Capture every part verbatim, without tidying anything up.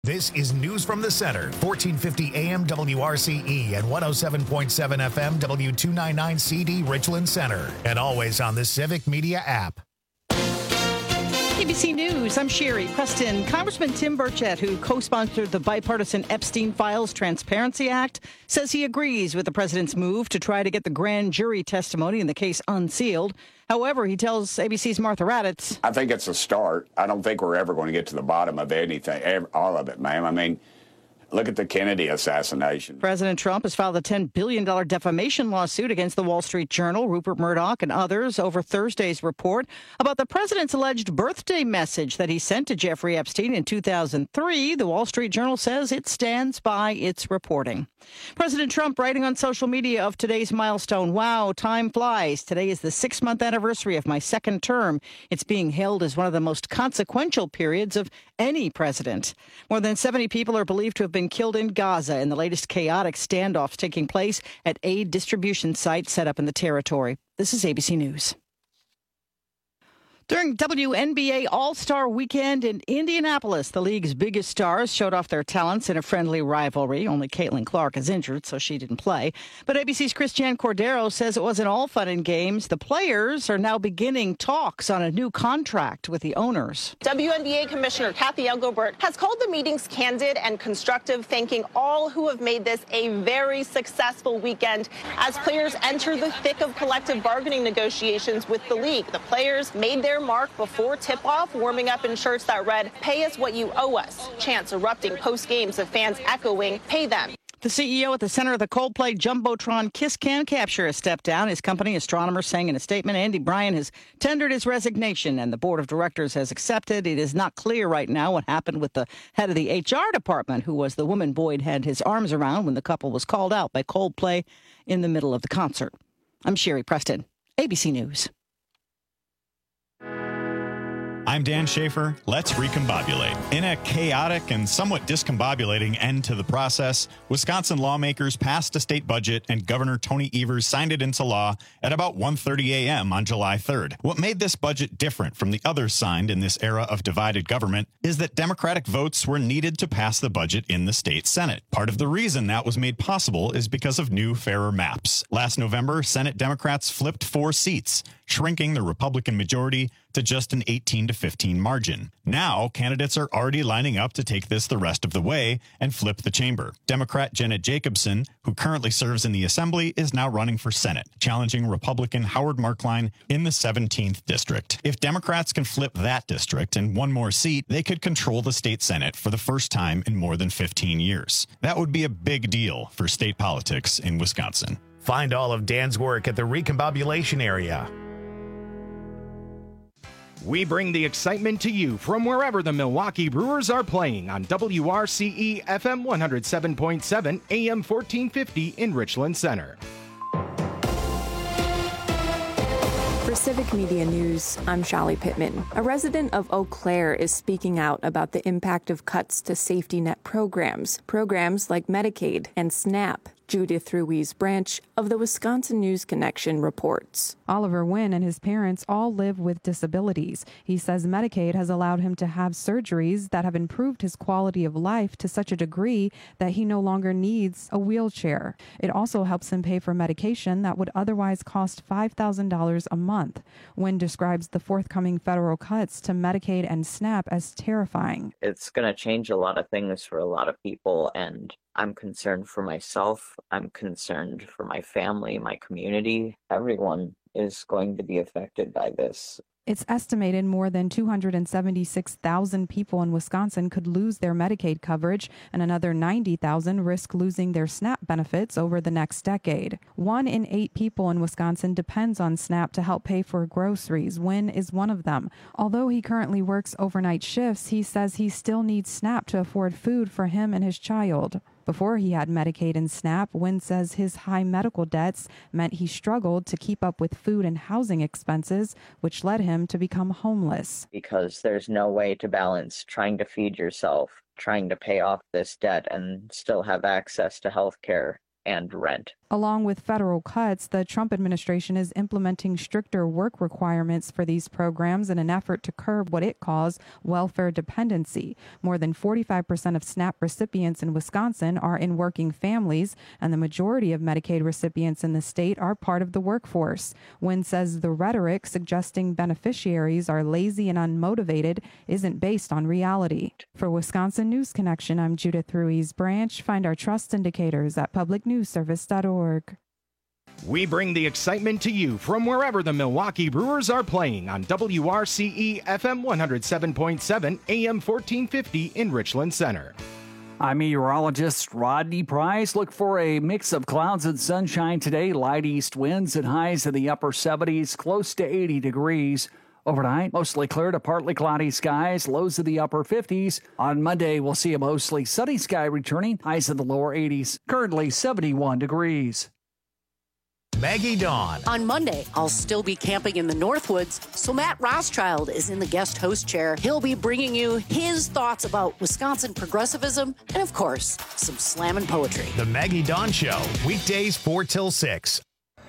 This is News from the Center, fourteen fifty A M W R C E and one oh seven point seven F M W two ninety-nine C D Richland Center, and always on the Civic Media app. A B C News, I'm Sherry Preston. Congressman Tim Burchett, who co-sponsored the bipartisan Epstein Files Transparency Act, says he agrees with the president's move to try to get the grand jury testimony in the case unsealed. However, he tells A B C's Martha Raddatz, I think it's a start. I don't think we're ever going to get to the bottom of anything, all of it, ma'am. I mean, look at the Kennedy assassination. President Trump has filed a ten billion dollars defamation lawsuit against the Wall Street Journal, Rupert Murdoch, and others over Thursday's report about the president's alleged birthday message that he sent to Jeffrey Epstein in two thousand three. The Wall Street Journal says it stands by its reporting. President Trump writing on social media of today's milestone, "Wow, time flies. Today is the six-month anniversary of my second term. It's being hailed as one of the most consequential periods of any president." More than seventy people are believed to have been killed in Gaza in the latest chaotic standoffs taking place at aid distribution sites set up in the territory. This is A B C News. During W N B A All-Star Weekend in Indianapolis, the league's biggest stars showed off their talents in a friendly rivalry. Only Caitlin Clark is injured, so she didn't play. But A B C's Christiane Cordero says it wasn't all fun and games. The players are now beginning talks on a new contract with the owners. W N B A Commissioner Kathy Engelbert has called the meetings candid and constructive, thanking all who have made this a very successful weekend as players enter the thick of collective bargaining negotiations with the league. The players made their mark before tip-off, warming up in shirts that read, "Pay us what you owe us." Chants erupting post-games of fans echoing, "Pay them." The C E O at the center of the Coldplay Jumbotron Kiss Can Capture has stepped down. His company, Astronomer, saying in a statement, Andy Bryan has tendered his resignation, and the board of directors has accepted. It is not clear right now what happened with the head of the H R department, who was the woman Boyd had his arms around when the couple was called out by Coldplay in the middle of the concert. I'm Sherry Preston, A B C News. I'm Dan Schaefer. Let's recombobulate. In a chaotic and somewhat discombobulating end to the process, Wisconsin lawmakers passed a state budget and Governor Tony Evers signed it into law at about one thirty a m on July third. What made this budget different from the others signed in this era of divided government is that Democratic votes were needed to pass the budget in the state Senate. Part of the reason that was made possible is because of new, fairer maps. Last November, Senate Democrats flipped four seats, shrinking the Republican majority to just an eighteen to fifteen margin. Now, candidates are already lining up to take this the rest of the way and flip the chamber. Democrat Jenna Jacobson, who currently serves in the Assembly, is now running for Senate, challenging Republican Howard Markline in the seventeenth district. If Democrats can flip that district and one more seat, they could control the state Senate for the first time in more than fifteen years. That would be a big deal for state politics in Wisconsin. Find all of Dan's work at the Recombobulation area. We bring the excitement to you from wherever the Milwaukee Brewers are playing on W R C E F M one oh seven point seven A M fourteen fifty in Richland Center. For Civic Media News, I'm Shali Pittman. A resident of Eau Claire is speaking out about the impact of cuts to safety net programs, programs like Medicaid and SNAP. Judith Ruiz Branch of the Wisconsin News Connection reports. Oliver Wynn and his parents all live with disabilities. He says Medicaid has allowed him to have surgeries that have improved his quality of life to such a degree that he no longer needs a wheelchair. It also helps him pay for medication that would otherwise cost five thousand dollars a month. Wynn describes the forthcoming federal cuts to Medicaid and SNAP as terrifying. It's going to change a lot of things for a lot of people, and I'm concerned for myself. I'm concerned for my family, my community. Everyone is going to be affected by this. It's estimated more than two hundred seventy-six thousand people in Wisconsin could lose their Medicaid coverage, and another ninety thousand risk losing their SNAP benefits over the next decade. One in eight people in Wisconsin depends on SNAP to help pay for groceries. Wynn is one of them. Although he currently works overnight shifts, he says he still needs SNAP to afford food for him and his child. Before he had Medicaid and SNAP, Wynn says his high medical debts meant he struggled to keep up with food and housing expenses, which led him to become homeless. Because there's no way to balance trying to feed yourself, trying to pay off this debt, and still have access to health care and rent. Along with federal cuts, the Trump administration is implementing stricter work requirements for these programs in an effort to curb what it calls welfare dependency. More than forty-five percent of SNAP recipients in Wisconsin are in working families, and the majority of Medicaid recipients in the state are part of the workforce. Wynn says the rhetoric suggesting beneficiaries are lazy and unmotivated isn't based on reality. For Wisconsin News Connection, I'm Judith Ruiz Branch. Find our trust indicators at public news service dot org. We bring the excitement to you from wherever the Milwaukee Brewers are playing on W R C E F M one oh seven point seven, A M fourteen fifty in Richland Center. I'm meteorologist Rodney Price. Look for a mix of clouds and sunshine today. Light east winds and highs in the upper seventies, close to eighty degrees. Overnight, mostly clear to partly cloudy skies, lows in the upper fifties. On Monday, we'll see a mostly sunny sky returning, highs in the lower eighties. Currently seventy-one degrees. Maggie Dawn. On Monday, I'll still be camping in the Northwoods, so Matt Rothschild is in the guest host chair. He'll be bringing you his thoughts about Wisconsin progressivism and, of course, some slammin' poetry. The Maggie Dawn Show, weekdays four till six.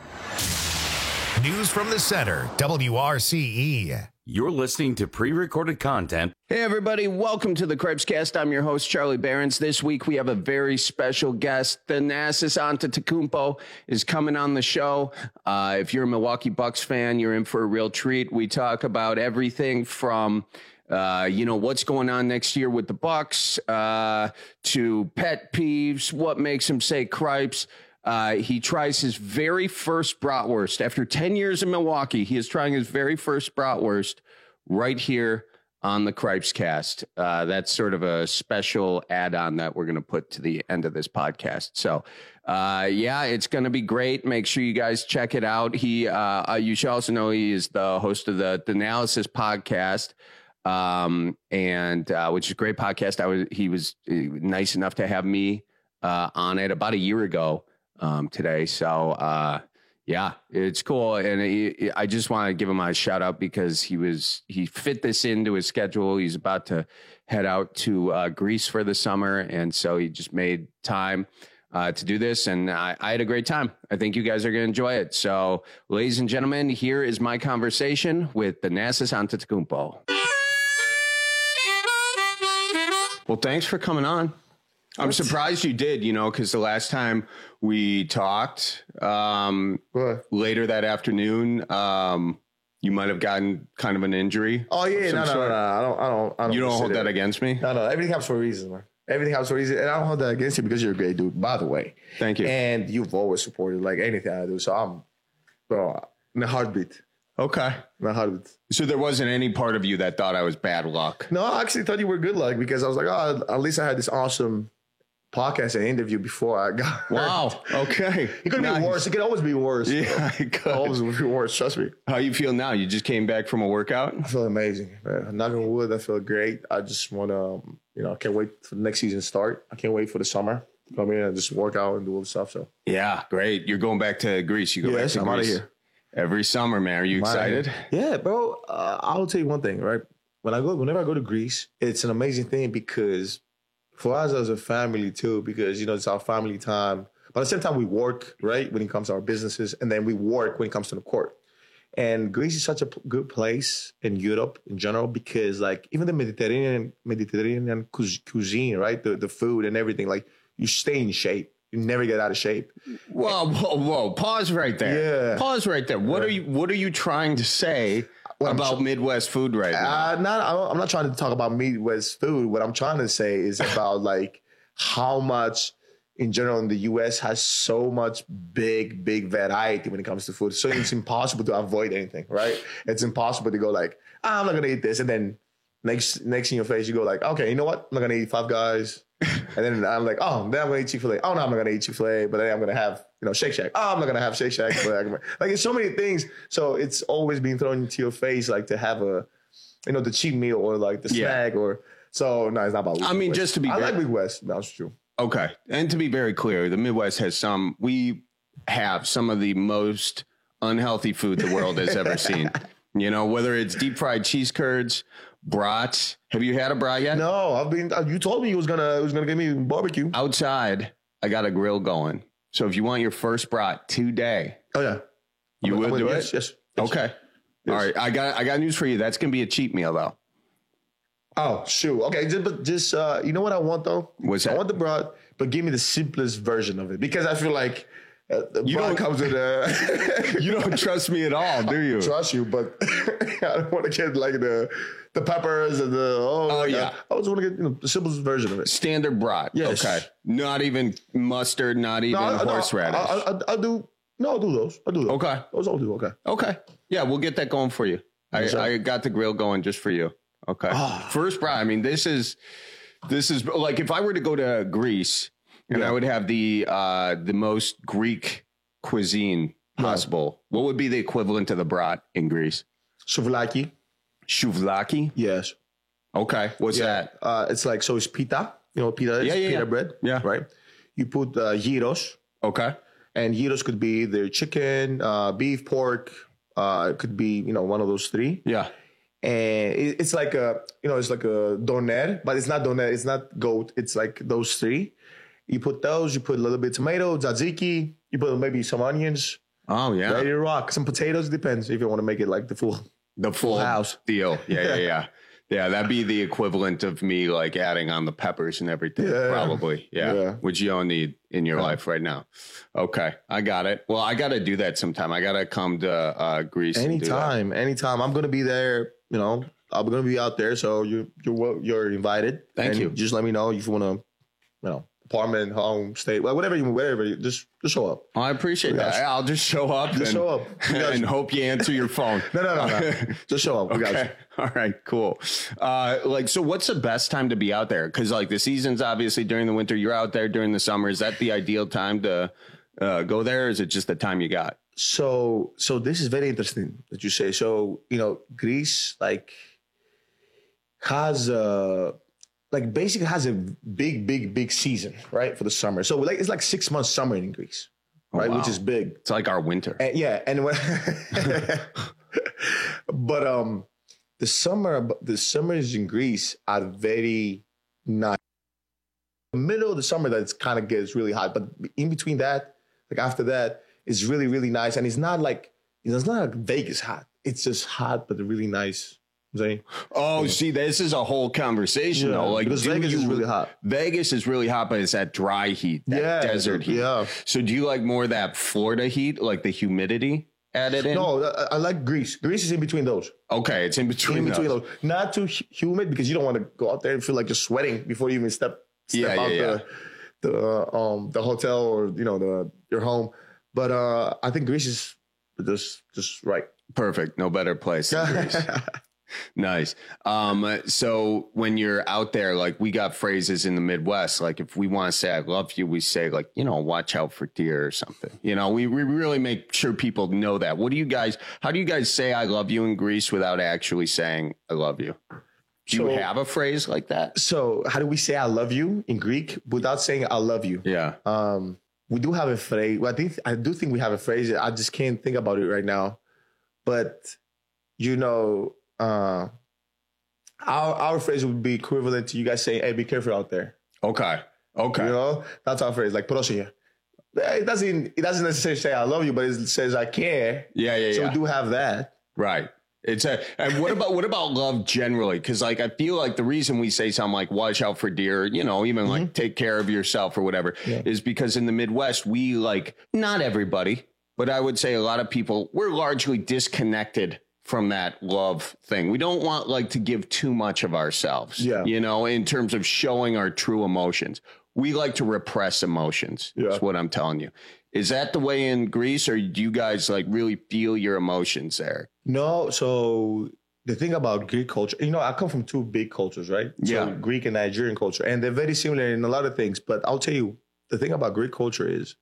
News from the center, W R C E. You're listening to pre-recorded content. Hey, everybody. Welcome to the Crepescast. I'm your host, Charlie Behrens. This week, we have a very special guest. Thanasis Antetokounmpo is coming on the show. Uh, if you're a Milwaukee Bucks fan, you're in for a real treat. We talk about everything from, uh, you know, what's going on next year with the Bucks, uh, to pet peeves, what makes him say cripes. Uh, he tries his very first bratwurst. After ten years in Milwaukee, he is trying his very first bratwurst right here on the Cripescast. Uh, that's sort of a special add-on that we're going to put to the end of this podcast. So, uh, yeah, it's going to be great. Make sure you guys check it out. He, uh, you should also know he is the host of the Analysis podcast, um, and uh, which is a great podcast. I was he was nice enough to have me uh, on it about a year ago. Um, today. So, uh, yeah, it's cool. And he, I just want to give him a shout out because he was, he fit this into his schedule. He's about to head out to uh, Greece for the summer. And so he just made time uh, to do this. And I, I had a great time. I think you guys are going to enjoy it. So, ladies and gentlemen, here is my conversation with Thanasis Antetokounmpo. Well, thanks for coming on. I'm what? surprised you did, you know, because the last time we talked um, later that afternoon, um, you might have gotten kind of an injury. Oh, yeah. No, no, no, no. I don't, I don't, I don't. You don't hold that against me? No, no. Everything happens for a reason, man. Everything happens for a reason. And I don't hold that against you because you're a great dude, by the way. Thank you. And you've always supported like anything I do. So I'm, bro, in a heartbeat. Okay. In a heartbeat. So there wasn't any part of you that thought I was bad luck? No, I actually thought you were good luck because I was like, oh, at least I had this awesome podcast and interview before I got wow hurt. Okay, it could nice. be worse. It could always be worse. Yeah, it could always be worse. Trust me. How you feel now? You just came back from a workout. I feel amazing, man. Knock on wood, I feel great. I just want to, um, you know, I can't wait for the next season to start. I can't wait for the summer to come in and just work out and do all the stuff. So yeah, great. You're going back to Greece. You go yes, back to I'm Greece out of here every summer, man. Are you I'm excited? Yeah, bro. Uh, I'll tell you one thing, right? When I go, whenever I go to Greece, it's an amazing thing because for us as a family too, because, you know, it's our family time. But at the same time, we work, right, when it comes to our businesses, and then we work when it comes to the court. And Greece is such a p- good place in Europe in general because, like, even the Mediterranean Mediterranean cuisine, right, the, the food and everything, like, you stay in shape. You never get out of shape. Whoa, whoa, whoa! Pause right there. Yeah. Pause right there. What yeah. are you? What are you trying to say what about tr- Midwest food right now? Uh, not, I'm not trying to talk about Midwest food. What I'm trying to say is about like how much, in general, in the U S has so much big, big variety when it comes to food. So it's impossible to avoid anything, right? It's impossible to go like, ah, I'm not gonna eat this, and then next, next in your face, you go like, okay, you know what? I'm not gonna eat Five Guys. And then I'm like, oh, then I'm going to eat Chick-fil-A. Oh, no, I'm not going to eat Chick-fil-A, but then I'm going to have, you know, Shake Shack. Oh, I'm not going to have Shake Shack. But I'm, like, it's so many things. So it's always being thrown into your face, like to have a, you know, the cheap meal or like the yeah. snack or, so no, it's not about I mean, West. just to be I very, like Midwest. That's true. Okay. And to be very clear, the Midwest has some, we have some of the most unhealthy food the world has ever seen. You know, whether it's deep fried cheese curds, brats. Have you had a brat yet? No, I've been. You told me you was gonna, it was gonna give me barbecue outside. I got a grill going, So if you want your first brat today, oh yeah, you I'm, will I'm do gonna, it. Yes, yes, yes. Okay. Yes. All right. I got I got news for you. That's gonna be a cheat meal though. Oh shoot. Okay, just but just uh, you know what I want though? What's that? I want the brat, but give me the simplest version of it because I feel like uh, the You brat don't- comes with a. You don't trust me at all, do you? I trust you, but I don't want to get like the the peppers and the oh, Oh, like, yeah. I just want to get you know, the simplest version of it. Standard brat. Yes. Okay. Not even mustard, not even No, I- no, horseradish. I, I, I, I'll do. No, I'll do those. I'll do those. Okay. Those I'll do. Okay. Okay. Yeah, we'll get that going for you. I, Yes, sir. I got the grill going just for you. Okay. Ah. First brat. I mean, this is this is like if I were to go to Greece and Yeah. I would have the uh the most Greek cuisine possible, what would be the equivalent to the brat in Greece? Souvlaki. Souvlaki? Yes. Okay. What's Yeah. that? Uh, it's like so it's pita. You know what pita is? Yeah, yeah, Pita yeah. bread. Yeah. Right. You put uh, gyros, Okay. and gyros could be either chicken, uh, beef, pork. Uh, it could be you know one of those three. Yeah. And it, it's like a you know it's like a doner, but it's not doner. It's not goat. It's like those three. You put those. You put a little bit of tomato, tzatziki. You put maybe some onions. Oh yeah. Ready to rock. Some potatoes. Depends if you want to make it like the full The full house. deal. Yeah, yeah, yeah. Yeah, that'd be the equivalent of me like adding on the peppers and everything, Yeah. probably. Yeah. Yeah. Which you don't need in your life right now. Okay, I got it. Well, I got to do that sometime. I got to come to uh, Greece. and do that. Anytime, anytime. I'm gonna be there. You know, I'm gonna be out there, so you you're wel- you're invited. Thank And you. Just let me know if you want to, you know, apartment, home, state, well, whatever you, whatever. You, just just show up. I appreciate We got that. you. I'll just show up. Just and, show up. We got and you. hope you answer your phone. No, no, no, no. Just show up. We got you. Okay. All right, cool. Uh, like, so what's the best time to be out there? Because like the season's obviously during the winter. You're out there during the summer. Is that the ideal time to uh, go there? Or is it just the time you got? So so this is very interesting that you say. So you know, Greece like has a like basically has a big, big, big season, right, for the summer. So like it's like six months summer in Greece, right, wow. which is big. It's like our winter. And, yeah, and when but um, the summer the summers in Greece are very nice. The middle of the summer that it's kind of gets really hot, but in between that, like after that, it's really really nice, and it's not like it's not like Vegas hot. It's just hot, but really nice. You know what I'm saying? Oh, see, this is a whole conversation Yeah, though. Like because do Vegas you- is really hot. Vegas is really hot, but it's that dry heat, that Yeah, desert heat. yeah. So do you like more of that Florida heat, like the humidity added in? No, I, I like Greece. Greece is in between those. Okay, it's in between. in between those. those. Not too hu- humid because you don't want to go out there and feel like you're sweating before you even step step Yeah, out yeah, the the uh, um the hotel or you know the your home. But uh I think Greece is just just right. Perfect. No better place than Greece. Nice. Um, so when you're out there, like we got phrases in the Midwest, like if we want to say I love you, we say like, you know, watch out for deer or something. You know, we, we really make sure people know that. What do you guys, how do you guys say I love you in Greece without actually saying I love you? Do you So- have a phrase like that? So how do we say I love you in Greek without saying I love you? Yeah. Um, we do have a phrase. Well, I think I do think we have a phrase. I just can't think about it right now. But you know, uh, our our phrase would be equivalent to you guys saying, "Hey, be careful out there." Okay. Okay. You know, that's our phrase. Like "Proszę." It doesn't. It doesn't necessarily say "I love you," but it says "I care." Yeah. Yeah. So yeah. we do have that. Right. It's a, and what about, what about love generally? Cause like, I feel like the reason we say something like watch out for deer, you know, even like Mm-hmm. take care of yourself or whatever is because in the Midwest, we like, not everybody, but I would say a lot of people, we're largely disconnected from that love thing. We don't want like to give too much of ourselves, Yeah. you know, in terms of showing our true emotions. We like to repress emotions. Yeah. That's what I'm telling you. Is that the way in Greece, or do you guys like really feel your emotions there? No, so the thing about Greek culture, you know, I come from two big cultures, right? Yeah. So Greek and Nigerian culture, and they're very similar in a lot of things. But I'll tell you, the thing about Greek culture is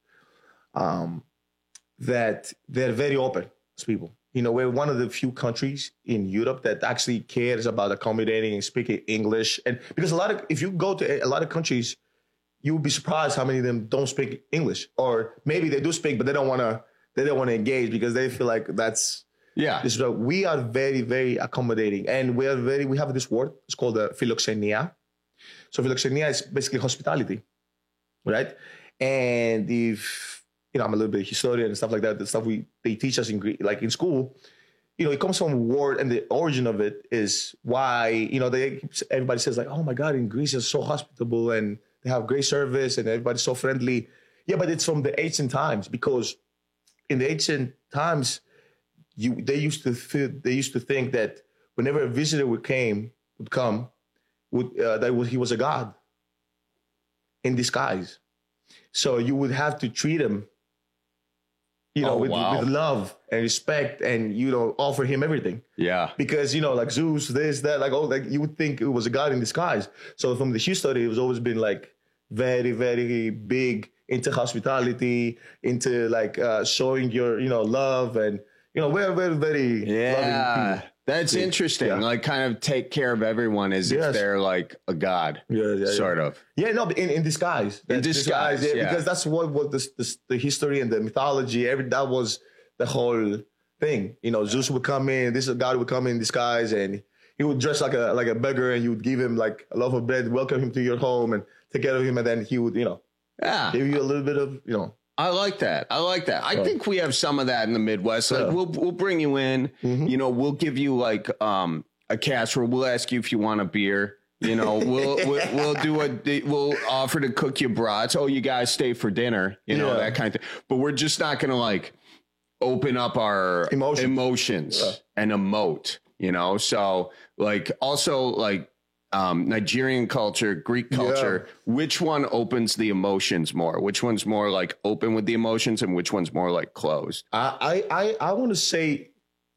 um, that they're very open as people. You know, we're one of the few countries in Europe that actually cares about accommodating and speaking English. And because a lot of, if you go to a lot of countries, you would be surprised how many of them don't speak English, or maybe they do speak, but they don't want to. They don't want to engage because they feel like that's yeah. This, we are very, very accommodating, and we are very. We have this word. It's called the philoxenia. So philoxenia is basically hospitality, right? And if you know, I'm a little bit historian and stuff like that. The stuff we they teach us in Greek, like in school, you know, it comes from a word, and the origin of it is why, you know, they everybody says like, oh my God, in Greece is so hospitable and they have great service and everybody's so friendly. Yeah, but it's from the ancient times, because in the ancient times, you they used to th- they used to think that whenever a visitor would came would come, would uh, that was, he was a god in disguise. So you would have to treat him, you know, oh, with, wow. with love and respect, and, you know, offer him everything. Yeah. Because, you know, like Zeus, this, that, like, oh, like you would think it was a god in disguise. So from the history, it was always been like very, very big into hospitality, into like uh, showing your, you know, love, and, you know, we're very, very yeah. loving people. That's yeah. interesting. Yeah. Like, kind of take care of everyone as yes. if they're like a god, yeah, yeah, sort yeah. of. Yeah, no, but in, in disguise. In disguise, disguise yeah, yeah. Because that's what, what the, the, the history and the mythology, every that was the whole thing. You know, Zeus would come in, this god would come in disguise, and he would dress like a like a beggar, and you would give him like a loaf of bread, welcome him to your home, and take care of him, and then he would, you know, yeah. give you a little bit of, you know. I like that. I like that. I right. think we have some of that in the Midwest. Like, yeah. we'll we'll bring you in. Mm-hmm. You know, we'll give you like um, a casserole. We'll ask you if you want a beer. You know, we'll we'll, we'll do a we'll offer to cook you brats. Oh, you guys stay for dinner. You know, yeah. that kind of thing. But we're just not gonna like open up our emotions, emotions yeah. and emote. You know, so like also like. Um, Nigerian culture, Greek culture, yeah. which one opens the emotions more? Which one's more like open with the emotions, and which one's more like closed? I I I, I want to say,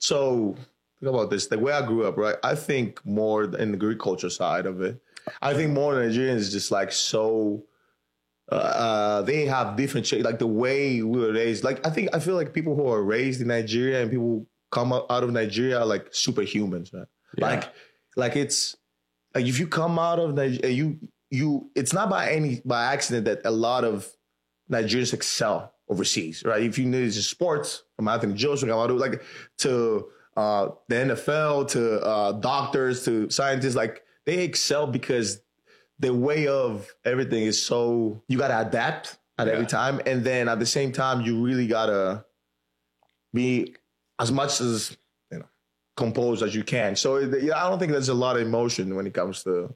so think about this. The way I grew up, right? I think more in the Greek culture side of it. I think more Nigerians is just like so. Uh, uh, they have different shit. Like the way we were raised. Like I think I feel like people who are raised in Nigeria and people who come out of Nigeria are like superhumans, man. Yeah. Like like it's. Like if you come out of Nigeria, you you it's not by any by accident that a lot of Nigerians excel overseas, right? If you know it's sports, from Anthony Joshua, like to uh, the N F L, to uh, doctors, to scientists, like they excel because the way of everything is so you gotta adapt at yeah. every time, and then at the same time you really gotta be as much as composed as you can. So yeah, I don't think there's a lot of emotion when it comes to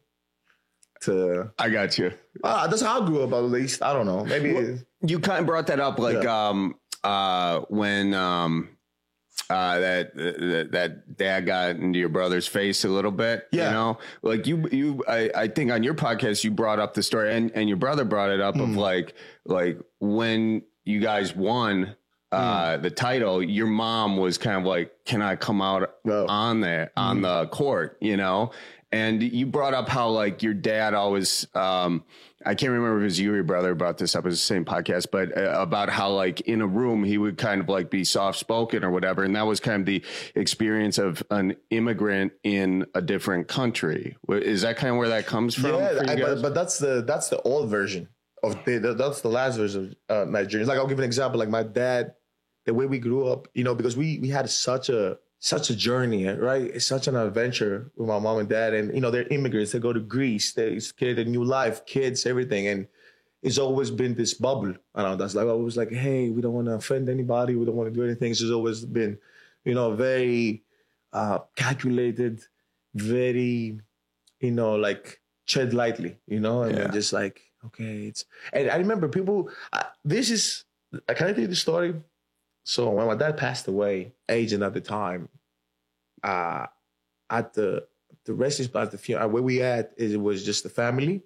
to I got you. Uh, that's how I grew up, at least. I don't know. Maybe well, you kind of brought that up like yeah. um uh when um uh that, that that dad got into your brother's face a little bit. Yeah. You know, like you you I, I think on your podcast you brought up the story, and, and your brother brought it up mm. of like like when you guys won Uh, mm. the title, your mom was kind of like, can I come out oh. on there on mm. the court, you know? And you brought up how like your dad always, um, I can't remember if it was you or your brother brought this up as the same podcast, but uh, about how like in a room, he would kind of like be soft spoken or whatever. And that was kind of the experience of an immigrant in a different country. Is that kind of where that comes from? Yeah, I, but, but that's the, that's the old version. Of the, that's the last version of uh, Nigerians. Like I'll give an example. Like my dad, the way we grew up, you know, because we we had such a such a journey, right? It's such an adventure with my mom and dad, and you know they're immigrants. They go to Greece. They create a new life, kids, everything, and it's always been this bubble around us. Like I was like, hey, we don't want to offend anybody. We don't want to do anything. It's just always been, you know, very uh, calculated, very, you know, like tread lightly, you know, and yeah. then just like. Okay, it's and I remember people. Uh, this is I can I tell you the story. So when my dad passed away, aging at the time, uh, at the the resting spot, the funeral where we at, it was just the family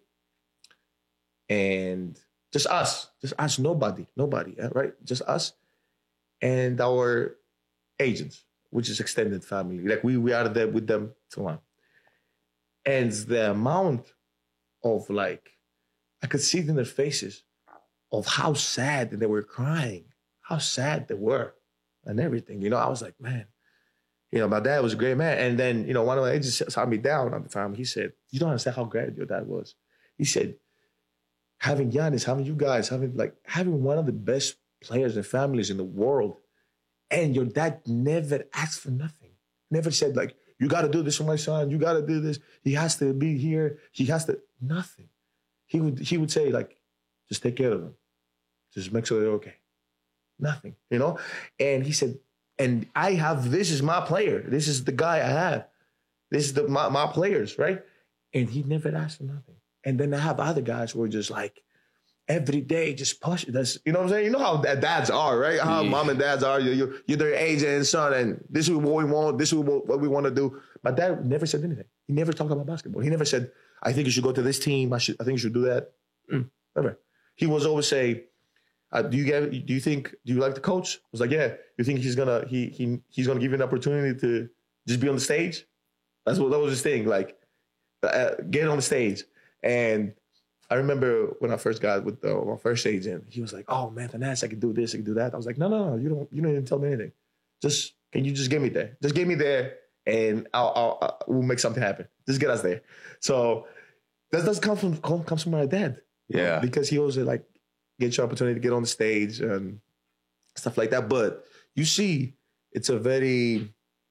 and just us, just us, nobody, nobody, right? Just us and our agents, which is extended family. Like we we are there with them so on, and the amount of like. I could see it in their faces of how sad they were crying, how sad they were and everything. You know, I was like, man, you know, my dad was a great man. And then, you know, one of my agents sat me down at the time. He said, you don't understand how great your dad was. He said, having Giannis, having you guys, having like having one of the best players and families in the world, and your dad never asked for nothing. Never said like, you got to do this for my son. You got to do this. He has to be here. He has to, nothing. He would he would say, like, just take care of them. Just make sure they're okay. nothing, you know? And he said, and I have, this is my player. This is the guy I have. This is the my, my players, right? And he never asked for nothing. And then I have other guys who are just like, every day, just push it. That's, you know what I'm saying? You know how dads are, right? How yeah. mom and dads are. You're, you're, you're their age and son, and this is what we want. This is what we want to do. My dad never said anything. He never talked about basketball. He never said, I think you should go to this team. I should. I think you should do that. Mm, never. He was always say, uh, do you get? Do you think? Do you like the coach? I was like, yeah. You think he's gonna he he he's gonna give you an opportunity to just be on the stage? That's what that was his thing. Like, uh, get on the stage. And I remember when I first got with the, my first agent, he was like, "Oh man, Thanasis, I can do this, I can do that." I was like, "No, no, no, you don't. You don't even tell me anything. Just can you just get me there? Just get me there, and I'll, I'll, I'll we'll make something happen. Just get us there." So that does come from comes from my dad. Yeah, because he always like get your opportunity to get on the stage and stuff like that. But you see, it's a very,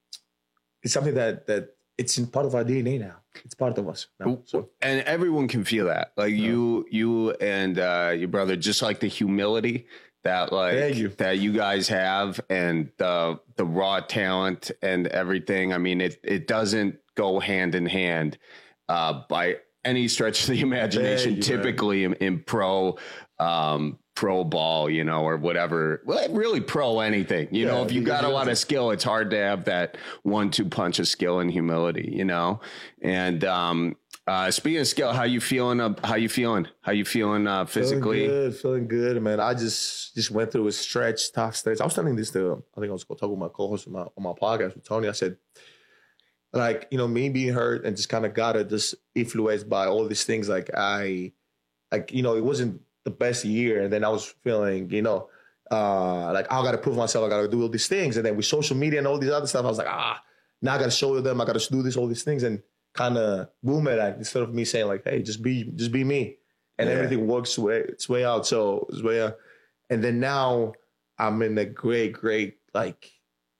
it's something that that it's in part of our D N A now. It's part of us now. So. And everyone can feel that. Like yeah. you, you and uh, your brother, just like the humility that like you. that you guys have, and the the raw talent and everything. I mean, it it doesn't go hand in hand uh, by any stretch of the imagination. You, typically in, in pro um, pro ball, you know, or whatever. Well, really pro anything. You yeah, know, if you got a lot of skill, it's hard to have that one two punch of skill and humility. You know, and um, uh, speaking of skill, how you feeling? Uh, how you feeling? How you feeling uh, physically? Feeling good, feeling good, man. I just just went through a stretch, tough stretch. I was telling this to, I think I was going to talk with my co-host on my, on my podcast with Tony. I said, like, you know, me being hurt and just kind of got it just influenced by all these things. Like I, like, you know, it wasn't the best year. And then I was feeling, you know, uh, like, I got to prove myself. I got to do all these things. And then with social media and all these other stuff, I was like, ah, now I got to show them. I got to do this, all these things, and kind of boomerang instead of me saying like, hey, just be, just be me. And yeah. everything works way, its way out. So it's way out. And then now I'm in a great, great, like,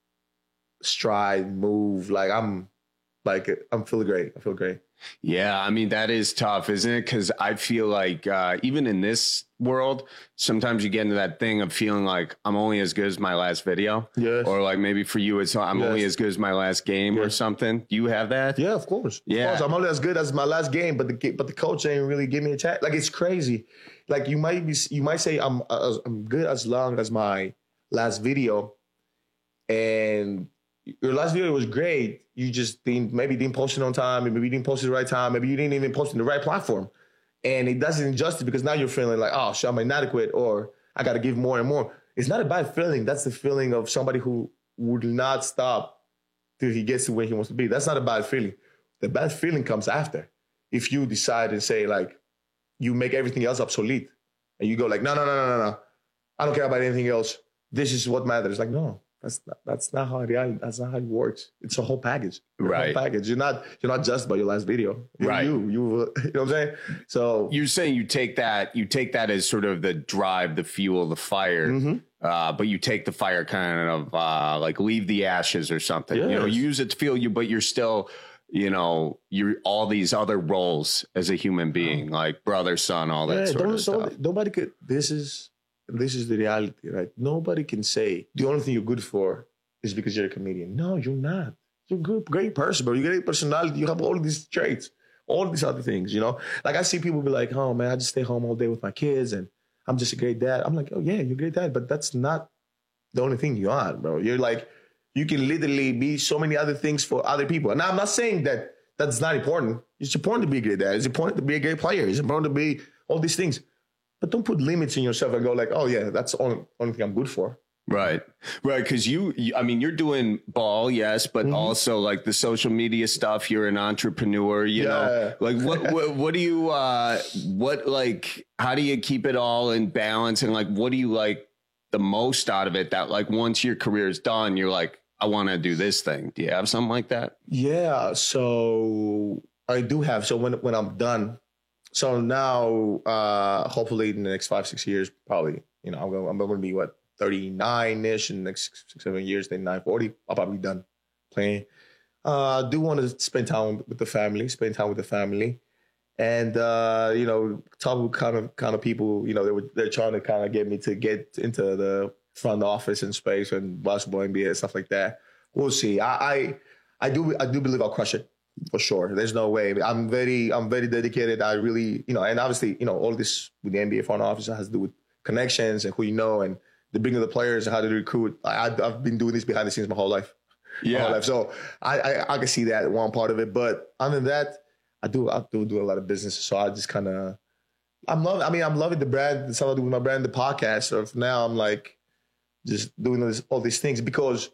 stride, move. Like I'm, like, I'm feeling great. I feel great. Yeah, I mean, that is tough, isn't it? Because I feel like uh, even in this world, sometimes you get into that thing of feeling like I'm only as good as my last video. Yes. Or like maybe for you, it's I'm yes. only as good as my last game yes. or something. Do you have that? Yeah, of course. Yeah. Of course. I'm only as good as my last game, but the but the coach ain't really give me a chance. Like, it's crazy. Like, you might be, you might say I'm uh, I'm good as long as my last video, and your last video was great. You just didn't, maybe didn't post it on time. Maybe you didn't post it the right time. Maybe you didn't even post it in the right platform. And it doesn't justice because now you're feeling like, oh, shit, I'm inadequate, or I got to give more and more. It's not a bad feeling. That's the feeling of somebody who would not stop till he gets to where he wants to be. That's not a bad feeling. The bad feeling comes after. If you decide and say, like, you make everything else obsolete and you go like, no, no, no, no, no, no. I don't care about anything else. This is what matters. Like, no. That's not, that's not how reality, that's not how it works. It's a whole package. Right. Whole package. You're not you're not just by your last video. You're right. You, you, you know what I'm saying? So you're saying you take that you take that as sort of the drive, the fuel, the fire. Mm-hmm. Uh, but you take the fire kind of uh, like leave the ashes or something. Yes. You know, you use it to fuel you, but you're still, you know, you're all these other roles as a human being, like brother, son, all that yeah, sort of stuff. Nobody could. This is. This is the reality, right? Nobody can say the only thing you're good for is because you're a comedian. No, you're not. You're a good, great person, bro. You got a great personality. You have all these traits, all these other things, you know? Like, I see people be like, oh, man, I just stay home all day with my kids and I'm just a great dad. I'm like, oh, yeah, you're a great dad, but that's not the only thing you are, bro. You're like, you can literally be so many other things for other people. And I'm not saying that that's not important. It's important to be a great dad. It's important to be a great player. It's important to be all these things. But don't put limits in yourself and go like, oh, yeah, that's the only, only thing I'm good for. Right. Right. Because you, you, I mean, you're doing ball, yes, but mm-hmm. also like the social media stuff. You're an entrepreneur, you yeah. know, like what, what, what do you, uh, what, like, how do you keep it all in balance? And like, what do you like the most out of it that like once your career is done, you're like, I want to do this thing. Do you have something like that? Yeah. So I do have. So when, when I'm done, So now, uh, hopefully in the next five, six years, probably, you know, I'm going, I'm going to be, what, thirty-nine-ish in the next six, seven years, then nine, forty. I'll probably be done playing. Uh, I do want to spend time with the family, spend time with the family. And, uh, you know, talk with kind of kind of people, you know, they were, they're trying to kind of get me to get into the front office and space and basketball, N B A, and stuff like that. We'll see. I, I, I do, I do believe I'll crush it for sure. There's no way. I'm very, I'm very dedicated. I really, you know, and obviously, you know, all this with the N B A front office has to do with connections and who you know and the bringing of the players and how to recruit. I, I've been doing this behind the scenes my whole life. Yeah. My whole life. So I, I, I can see that one part of it. But other than that, I do, I do do a lot of business. So I just kind of, I'm loving, I mean, I'm loving the brand, the stuff I do with my brand, the podcast. So now I'm like just doing this, all these things because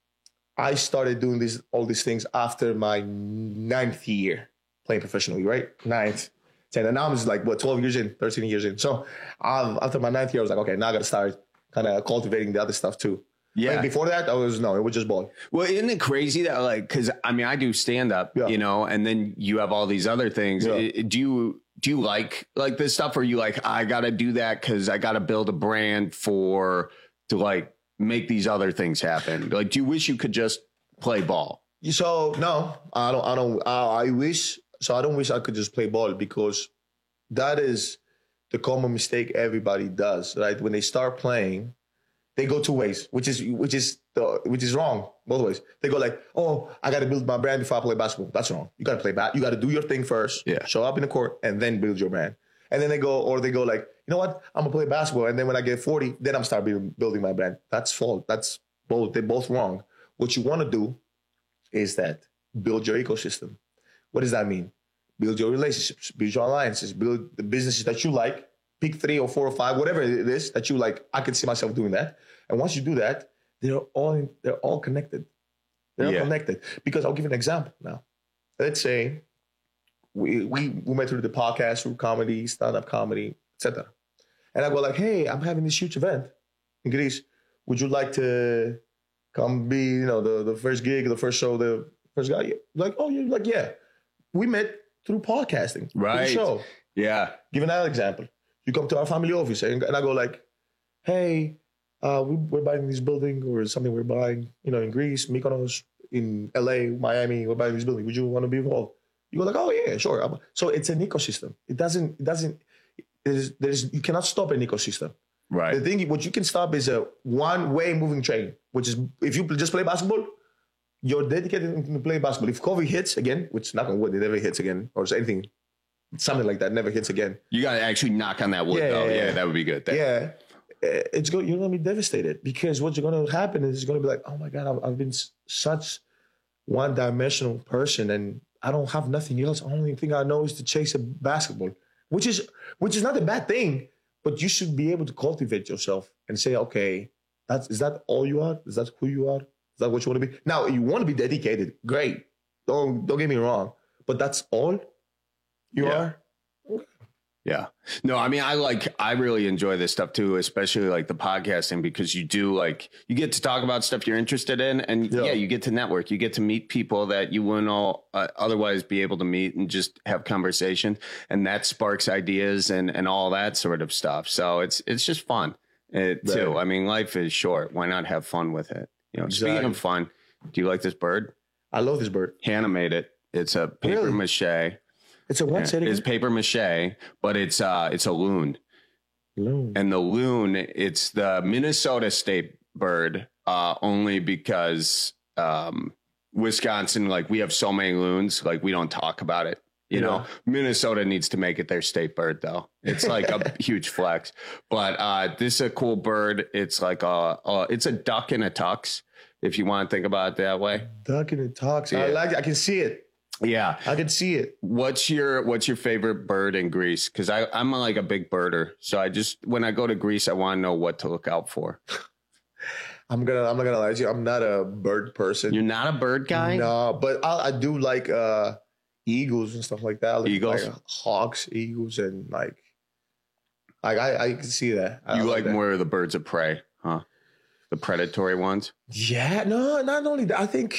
I started doing this, all these things after my ninth year playing professionally, right? Ninth, ten. And now I'm just like, what, twelve years in, thirteen years in. So um, after my ninth year, I was like, okay, now I got to start kind of cultivating the other stuff too. Yeah. Like before that, I was, no, it was just ball. Well, isn't it crazy that like, cause I mean, I do stand up, yeah. you know, and then you have all these other things. Yeah. Do you, do you like, like this stuff where you like, I got to do that cause I got to build a brand for, to like make these other things happen? Like, do you wish you could just play ball? So no, I don't, I don't, uh, I wish, so I don't wish I could just play ball because that is the common mistake everybody does, right? When they start playing, they go two ways, which is which is the which is wrong both ways. They go like, "Oh, I got to build my brand before I play basketball." That's wrong. You got to play bat. You got to do your thing first. Yeah. Show up in the court and then build your brand. And then they go, or they go like, "You know what? I'm gonna play basketball." And then when I get forty, then I'm start building, building my brand. That's fault. That's both. They're both wrong. What you want to do is that build your ecosystem. What does that mean? Build your relationships, build your alliances, build the businesses that you like. Pick three or four or five, whatever it is that you like. I can see myself doing that. And once you do that, they're all they're all connected. They're yeah. all connected. Because I'll give you an example now. Let's say we we we went through the podcast, through comedy, stand-up comedy, et cetera. And I go like, hey, I'm having this huge event in Greece. Would you like to come be, you know, the, the first gig, the first show, the first guy? Like, oh, you're like, yeah. We met through podcasting. Right. Through the show. Yeah. Give another example. You come to our family office and, and I go like, hey, uh, we, we're buying this building or something we're buying, you know, in Greece, Mykonos, in L A, Miami, we're buying this building. Would you want to be involved? You go like, oh yeah, sure. So it's an ecosystem. It doesn't, it doesn't, there's, there's, you cannot stop an ecosystem. Right. The thing, what you can stop is a one-way moving train, which is if you just play basketball, you're dedicated to play basketball. If COVID hits again, which knock on wood, it never hits again, or anything, something like that never hits again. You got to actually knock on that wood, yeah, though. Yeah, yeah, that would be good. That. Yeah. It's going, you're going to be devastated because what's going to happen is it's going to be like, oh my God, I've, I've been such one-dimensional person and I don't have nothing else. The only thing I know is to chase a basketball, which is which is not a bad thing, but you should be able to cultivate yourself and say, okay, that's is that all you are? Is that who you are? Is that what you want to be? Now, you want to be dedicated. Great. Don't don't get me wrong. But that's all you yeah. are? Yeah. No, I mean, I like, I really enjoy this stuff too, especially like the podcasting, because you do like, you get to talk about stuff you're interested in. And yeah, yeah you get to network, you get to meet people that you wouldn't all uh, otherwise be able to meet and just have conversation. And that sparks ideas and, and all that sort of stuff. So it's, it's just fun uh, too. Right. I mean, life is short. Why not have fun with it? You know, exactly. Speaking of fun, do you like this bird? I love this bird. Hannah made it. It's a paper really? mache. It's a what? It's paper mache, but it's uh it's a loon. Loon. And the loon, it's the Minnesota state bird, uh, only because um Wisconsin, like we have so many loons, like we don't talk about it. You yeah. know, Minnesota needs to make it their state bird, though. It's like a huge flex. But uh, this is a cool bird. It's like a, a it's a duck in a tux, if you want to think about it that way. Duck in a tux. Yeah. I like it. I can see it. Yeah, I can see it. What's your What's your favorite bird in Greece? Because I I'm like a big birder, so I just when I go to Greece, I want to know what to look out for. I'm gonna I'm not gonna lie to you. I'm not a bird person. You're not a bird guy? No, but I, I do like uh, eagles and stuff like that. I like, eagles, like, hawks, eagles, and like like I, I can see that. I you like, like that. more of the birds of prey, huh? The predatory ones. Yeah, no, not only that. I think.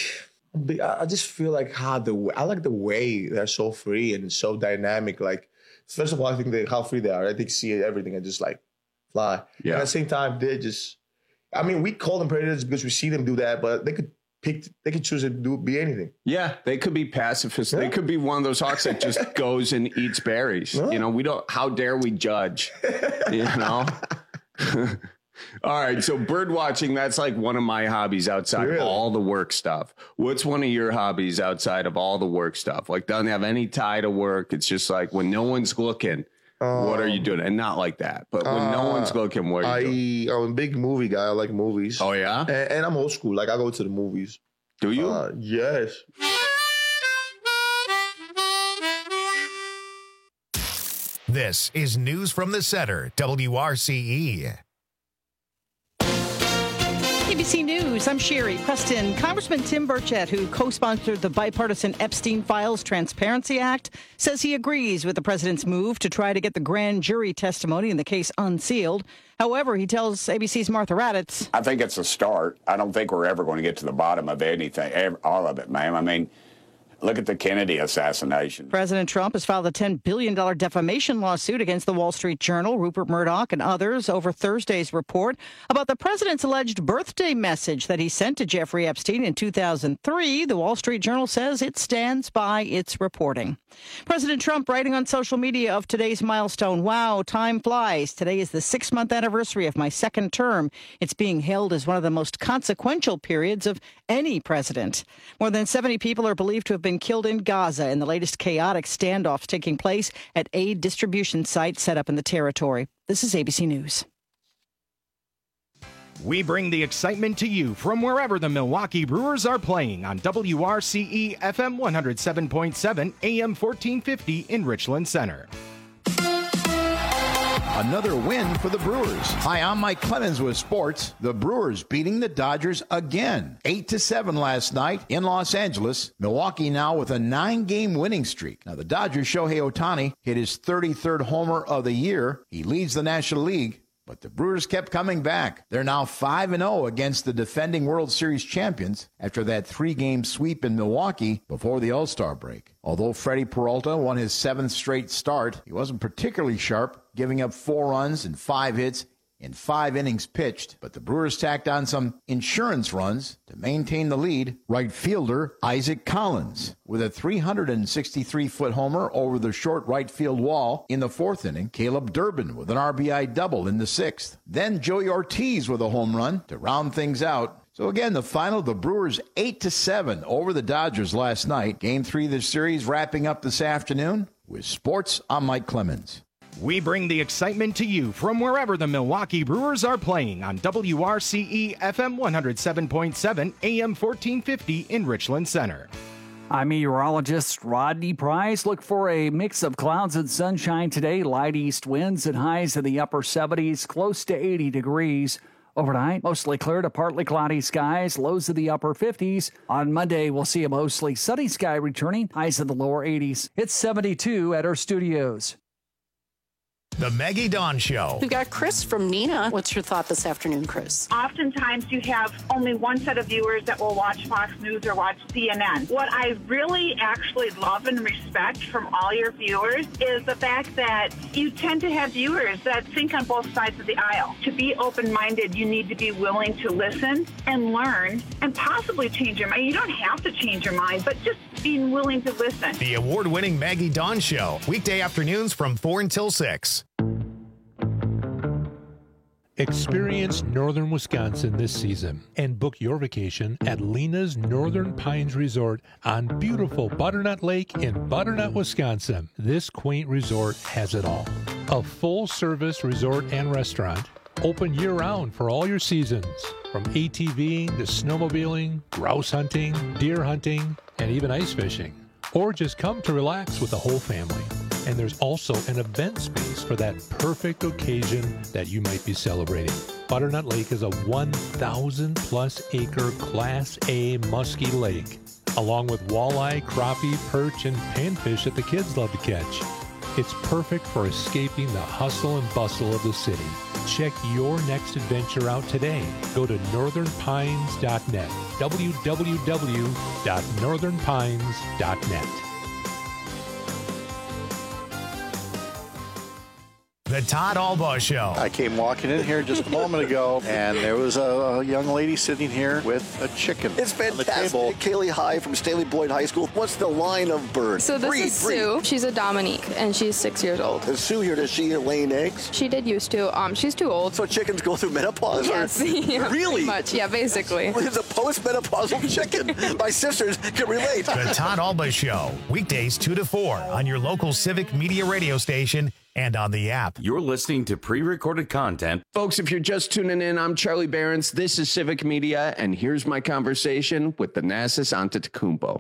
I just feel like how the I like the way they're so free and so dynamic. Like, first of all, I think they how free they are. I think see everything and just like fly. Yeah. And at the same time, they just. I mean, we call them predators because we see them do that, but they could pick. They could choose to do be anything. Yeah, they could be pacifists. Yeah. They could be one of those hawks that just goes and eats berries. Yeah. You know, we don't. How dare we judge? You know. All right, so bird watching, that's like one of my hobbies outside really? of all the work stuff. What's one of your hobbies outside of all the work stuff? Like, doesn't have any tie to work. It's just like when no one's looking, um, what are you doing? And not like that, but when uh, no one's looking, what are you I, doing? I'm a big movie guy. I like movies. Oh, yeah? And, and I'm old school. Like, I go to the movies. Do you? Uh, yes. This is News from the Center, W R C E. A B C News, I'm Sherry Preston. Congressman Tim Burchett, who co-sponsored the bipartisan Epstein Files Transparency Act, says he agrees with the president's move to try to get the grand jury testimony in the case unsealed. However, he tells A B C's Martha Raddatz, I think it's a start. I don't think we're ever going to get to the bottom of anything, all of it, ma'am. I mean, look at the Kennedy assassination. President Trump has filed a ten billion dollars defamation lawsuit against the Wall Street Journal, Rupert Murdoch, and others over Thursday's report about the president's alleged birthday message that he sent to Jeffrey Epstein in two thousand three. The Wall Street Journal says it stands by its reporting. President Trump writing on social media of today's milestone, wow, time flies. Today is the six-month anniversary of my second term. It's being hailed as one of the most consequential periods of any president. More than seventy people are believed to have been killed in Gaza in the latest chaotic standoffs taking place at aid distribution sites set up in the territory. This is A B C News. We bring the excitement to you from wherever the Milwaukee Brewers are playing on W R C E F M one oh seven point seven, A M fourteen fifty in Richland Center. Another win for the Brewers. Hi, I'm Mike Clemens with sports. The Brewers beating the Dodgers again. eight to seven last night in Los Angeles. Milwaukee now with a nine-game winning streak. Now, the Dodgers' Shohei Ohtani hit his thirty-third homer of the year. He leads the National League. But the Brewers kept coming back. They're now five and oh against the defending World Series champions after that three-game sweep in Milwaukee before the All-Star break. Although Freddie Peralta won his seventh straight start, he wasn't particularly sharp, giving up four runs and five hits in five innings pitched. But the Brewers tacked on some insurance runs to maintain the lead. Right fielder Isaac Collins with a three hundred sixty-three foot homer over the short right field wall in the fourth inning. Caleb Durbin with an R B I double in the sixth. Then Joey Ortiz with a home run to round things out. So again, the final, the Brewers eight to seven over the Dodgers last night. Game three of the series wrapping up this afternoon. With sports, I'm Mike Clemens. We bring the excitement to you from wherever the Milwaukee Brewers are playing on W R C E F M one oh seven point seven, A M fourteen fifty in Richland Center. I'm meteorologist Rodney Price. Look for a mix of clouds and sunshine today. Light east winds and highs in the upper seventies, close to eighty degrees. Overnight, mostly clear to partly cloudy skies, lows in the upper fifties. On Monday, we'll see a mostly sunny sky returning, highs in the lower eighties. It's seventy-two at our studios. The Maggie Dawn Show. We've got Chris from Neenah. What's your thought this afternoon, Chris? Oftentimes you have only one set of viewers that will watch Fox News or watch C N N. What I really actually love and respect from all your viewers is the fact that you tend to have viewers that think on both sides of the aisle. To be open-minded, you need to be willing to listen and learn and possibly change your mind. You don't have to change your mind, but just being willing to listen. The award-winning Maggie Dawn Show. Weekday afternoons from four until six. Experience northern Wisconsin this season and book your vacation at Lena's Northern Pines Resort on beautiful Butternut Lake in Butternut, Wisconsin. This quaint resort has it all. A full-service resort and restaurant, open year-round for all your seasons, from ATVing to snowmobiling, grouse hunting, deer hunting, and even ice fishing. Or just come to relax with the whole family. And there's also an event space for that perfect occasion that you might be celebrating. Butternut Lake is a one thousand plus acre Class A musky lake, along with walleye, crappie, perch, and panfish that the kids love to catch. It's perfect for escaping the hustle and bustle of the city. Check your next adventure out today. Go to northern pines dot net, w w w dot northern pines dot net. The Todd Albaugh Show. I came walking in here just a moment ago, and there was a, a young lady sitting here with a chicken. It's fantastic. Kaylee High from Staley Boyd High School. What's the line of bird? So this breed, is breed. Sue. She's a Dominique, and she's six years old. Is Sue here? Does she laying eggs? She did used to. Um, she's too old. So chickens go through menopause? Yes. Or? Yeah, really? Pretty much. Yeah, basically. Well, it's a post-menopausal chicken. My sisters can relate. The Todd Albaugh Show. Weekdays two to four on your local Civic Media radio station and on the app. You're listening to pre-recorded content. Folks, if you're just tuning in, I'm Charlie Behrens. This is Civic Media, and here's my conversation with Thanasis Antetokounmpo.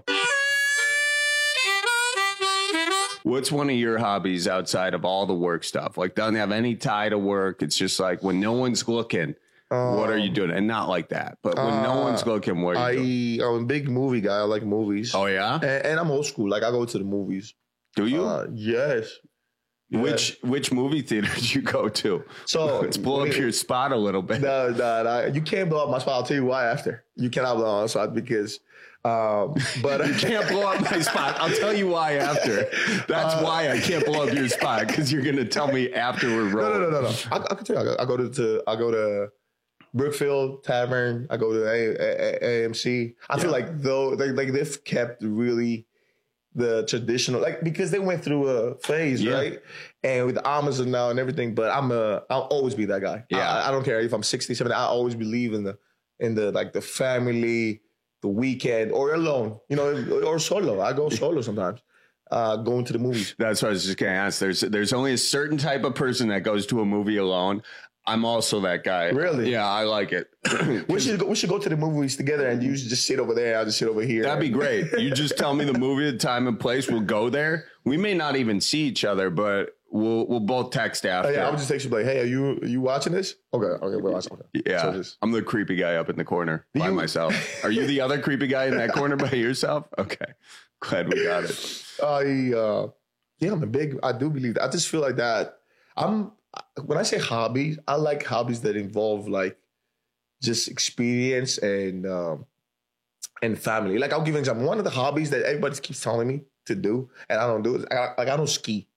What's one of your hobbies outside of all the work stuff? Like, doesn't have any tie to work. It's just like when no one's looking, um, what are you doing? And not like that, but when uh, no one's looking, what are you I, doing? I'm a big movie guy. I like movies. Oh, yeah? And, and I'm old school. Like, I go to the movies. Do you? Uh, yes. Which yeah. which movie theater did you go to? So let's blow up your spot a little bit. No, no, no. You can't blow up my spot. I'll tell you why after. You cannot blow up my spot because um but you can't blow up my spot. I'll tell you why after. That's uh, why I can't blow up your spot, because you're gonna tell me after we're rolling. No, no, no, no, no. I, I can tell you. I go, I go to, to I go to Brookfield Tavern. I go to A- A- A- AMC. I yeah. feel like though they like they've kept really the traditional, like, because they went through a phase, yeah. right? And with Amazon now and everything, but I'm a, I'll always be that guy. Yeah. I, I don't care if I'm sixty, seventy, I always believe in the, in the, like the family, the weekend, or alone, you know, or solo. I go solo sometimes, uh, going to the movies. That's what I was just going to ask. There's, there's only a certain type of person that goes to a movie alone. I'm also that guy. Really? Yeah, I like it. we should go, we should go to the movies together, and you should just sit over there. I'll just sit over here. That'd be great. You just tell me the movie, the time and place. We'll go there. We may not even see each other, but we'll we'll both text after. Oh, yeah, I would just text you like, "Hey, are you are you watching this?" Okay, okay, we're watching. Okay. Yeah, so just, I'm the creepy guy up in the corner by you, myself. Are you the other creepy guy in that corner by yourself? Okay, glad we got it. I uh, yeah, I'm a big. I do believe that. I just feel like that. I'm. When I say hobbies, I like hobbies that involve like just experience and um, and family. Like, I'll give you an example. One of the hobbies that everybody keeps telling me to do, and I don't do it. I, like I don't ski.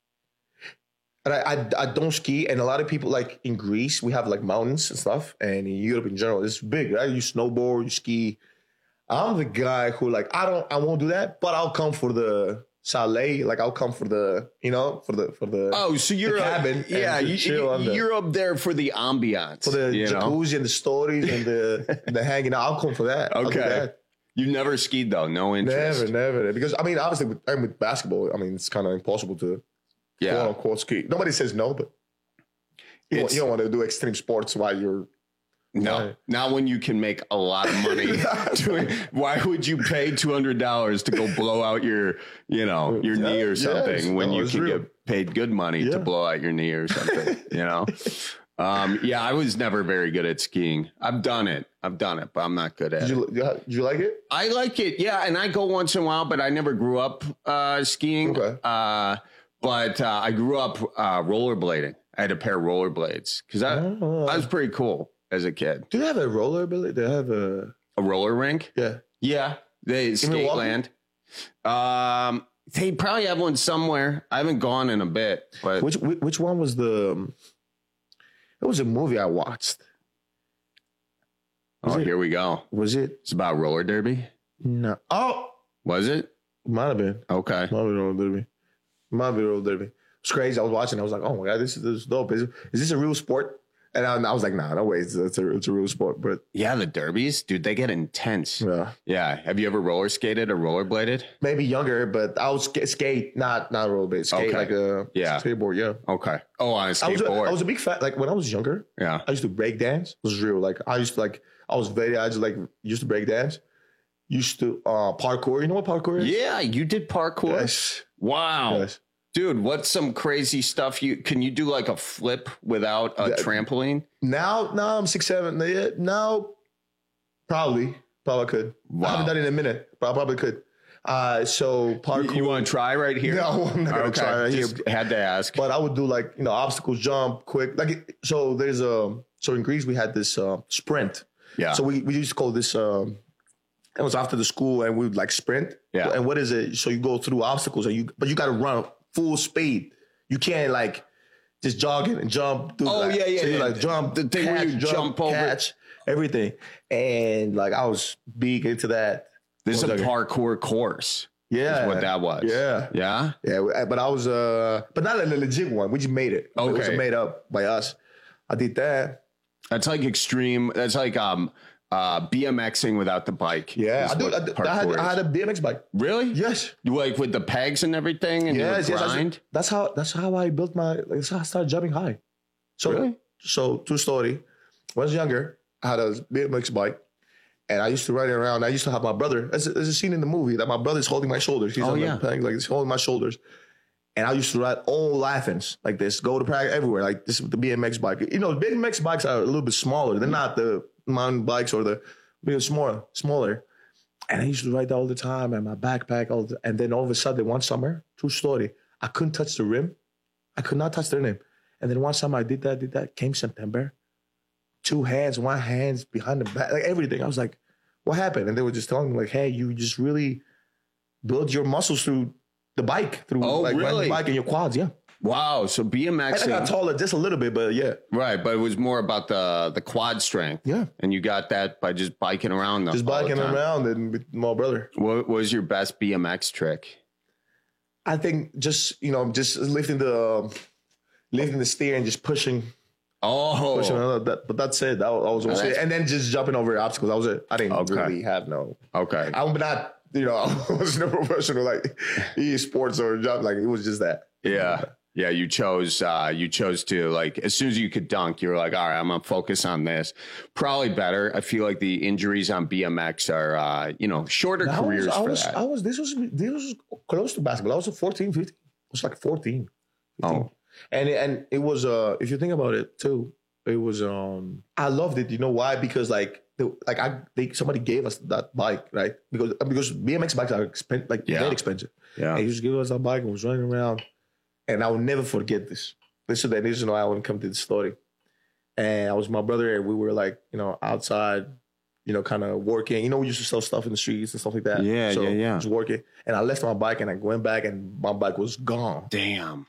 And I, I I don't ski. And a lot of people, like in Greece, we have like mountains and stuff, and in Europe in general, it's big, right? You snowboard, you ski. I'm the guy who like I don't I won't do that, but I'll come for the chalet, like I'll come for the, you know, for the for the oh, so you're the cabin. A, yeah, you, you, you're the, up there for the ambiance, for the jacuzzi know? and the stories and the the hanging out. I'll come for that. Okay, that. You never skied though, no interest. Never, never. Because I mean, obviously, with, I mean, with basketball, I mean, it's kind of impossible to yeah, quote unquote ski. Nobody says no, but you don't, you don't want to do extreme sports while you're. No, right. Not when you can make a lot of money. doing, why would you pay two hundred dollars to go blow out your, you know, your yeah, knee or something yes. when no, you can real. get paid good money yeah. to blow out your knee or something, you know? Um, yeah, I was never very good at skiing. I've done it. I've done it, but I'm not good at did you, it. Did you like it? I like it, yeah. And I go once in a while, but I never grew up uh, skiing. Okay. Uh, but uh, I grew up uh, rollerblading. I had a pair of rollerblades because I, oh. I was pretty cool as a kid. Do they have a roller ability? They have a a roller rink? Yeah. Yeah. They Skateland. Um they probably have one somewhere. I haven't gone in a bit, but which which one was the um, it was a movie I watched. Was oh, it, here we go. Was it? It's about roller derby? No. Oh, was it? Might have been. Okay. Might have been roller derby. Might have been roller derby. It's crazy. I was watching. I was like, oh my god, this is, this is dope. Is, is this a real sport? And I, I was like, nah, no way. It's, it's, a, it's a real sport. But yeah, the derbies, dude, they get intense. Yeah. Yeah. Have you ever roller skated or rollerbladed? Maybe younger, but I was sk- skate, not not rollerblade. Skate, okay. like a yeah. skateboard, yeah. Okay. Oh, on a skateboard. I was a, I was a big fan. Like when I was younger, yeah, I used to break dance. It was real. Like I used to like, I was very, I just like used to break dance. Used to uh, parkour. You know what parkour is? Yeah, you did parkour. Yes. Wow. Yes. Dude, what's some crazy stuff you can you do like a flip without a that, trampoline? Now, now I'm six seven. Now, probably, probably could. Wow. I haven't done it in a minute, but I probably could. Uh, so parkour. You, you want to try right here? No, I'm not gonna okay. try right Just here. Had to ask. But I would do like you know obstacles, jump, quick. Like so, there's a so in Greece we had this uh, sprint. Yeah. So we we used to call this. Um, it was after the school, and we would like sprint. Yeah. And what is it? So you go through obstacles, and you but you got to run full speed. You can't like just jogging and jump. Do Oh, like, yeah, yeah, so you, yeah. like jump, The thing catch, where you jump, jump over. catch, everything. And like I was big into that. This is a What was that? parkour course. Yeah, is what that was. Yeah, yeah, yeah. But I was, uh, but not a legit one. We just made it. Okay, it was made up by us. I did that. That's like extreme. That's like um uh BMXing without the bike. Yeah, I, do, I, I, had, I had a B M X bike. Really? Yes. Like with the pegs and everything, and yes, you would yes. grind. That's how. That's how I built my. Like, that's how I started jumping high. So, really? So, true story. When I was younger, I had a B M X bike. And I used to ride it around. I used to have my brother. There's a, there's a scene in the movie that my brother's holding my shoulders. He's Oh, on yeah. the thing, like he's holding my shoulders. And I used to ride all Athens like this, go to practice everywhere, like this with the B M X bike. You know, B M X bikes are a little bit smaller. They're not the mountain bikes or the they're smaller, smaller. And I used to ride that all the time and my backpack. All the, and then all of a sudden, one summer, true story, I couldn't touch the rim. I could not touch the rim. And then one summer I did that, did that. Came September, two hands, one hands behind the back, like everything. I was like, what happened? And they were just telling me like, hey, you just really build your muscles through the bike, through Oh, like riding really? the bike and your quads. Yeah. Wow. So BMXing. I got taller just a little bit, but yeah. Right, but it was more about the the quad strength. Yeah. And you got that by just biking around. The, Just all the biking time. around and with my brother. What was your best B M X trick? I think just, you know, just lifting the um, lifting the steer and just pushing. Oh, pushing another, that, but that's it. That was, that was Oh, it. that's- And then just jumping over obstacles. That was it. I didn't Okay. really have no. Okay. I'm not, you know, I was no professional like e-sports or job. Like it was just that. Yeah. Yeah, you chose uh, you chose to like as soon as you could dunk, you were like, all right, I'm gonna focus on this. Probably better. I feel like the injuries on B M X are uh, you know, shorter I was, careers I for was, that. I was, this was, this was close to basketball. I was a fourteen, fifteen. I was like fourteen. fifteen. Oh. And, and it was, uh, if you think about it too, it was, um, I loved it. You know why? Because like, the, like I, they, somebody gave us that bike, right? Because, because B M X bikes are expensive, like Yeah. very expensive. Yeah. And he just gave us that bike and was running around. And I will never forget this. This is the reason why I wouldn't come to the story. And I was with my brother and we were like, you know, outside, you know, kind of working. You know, we used to sell stuff in the streets and stuff like that. Yeah, so yeah, yeah. Just working. And I left my bike and I went back and my bike was gone. Damn.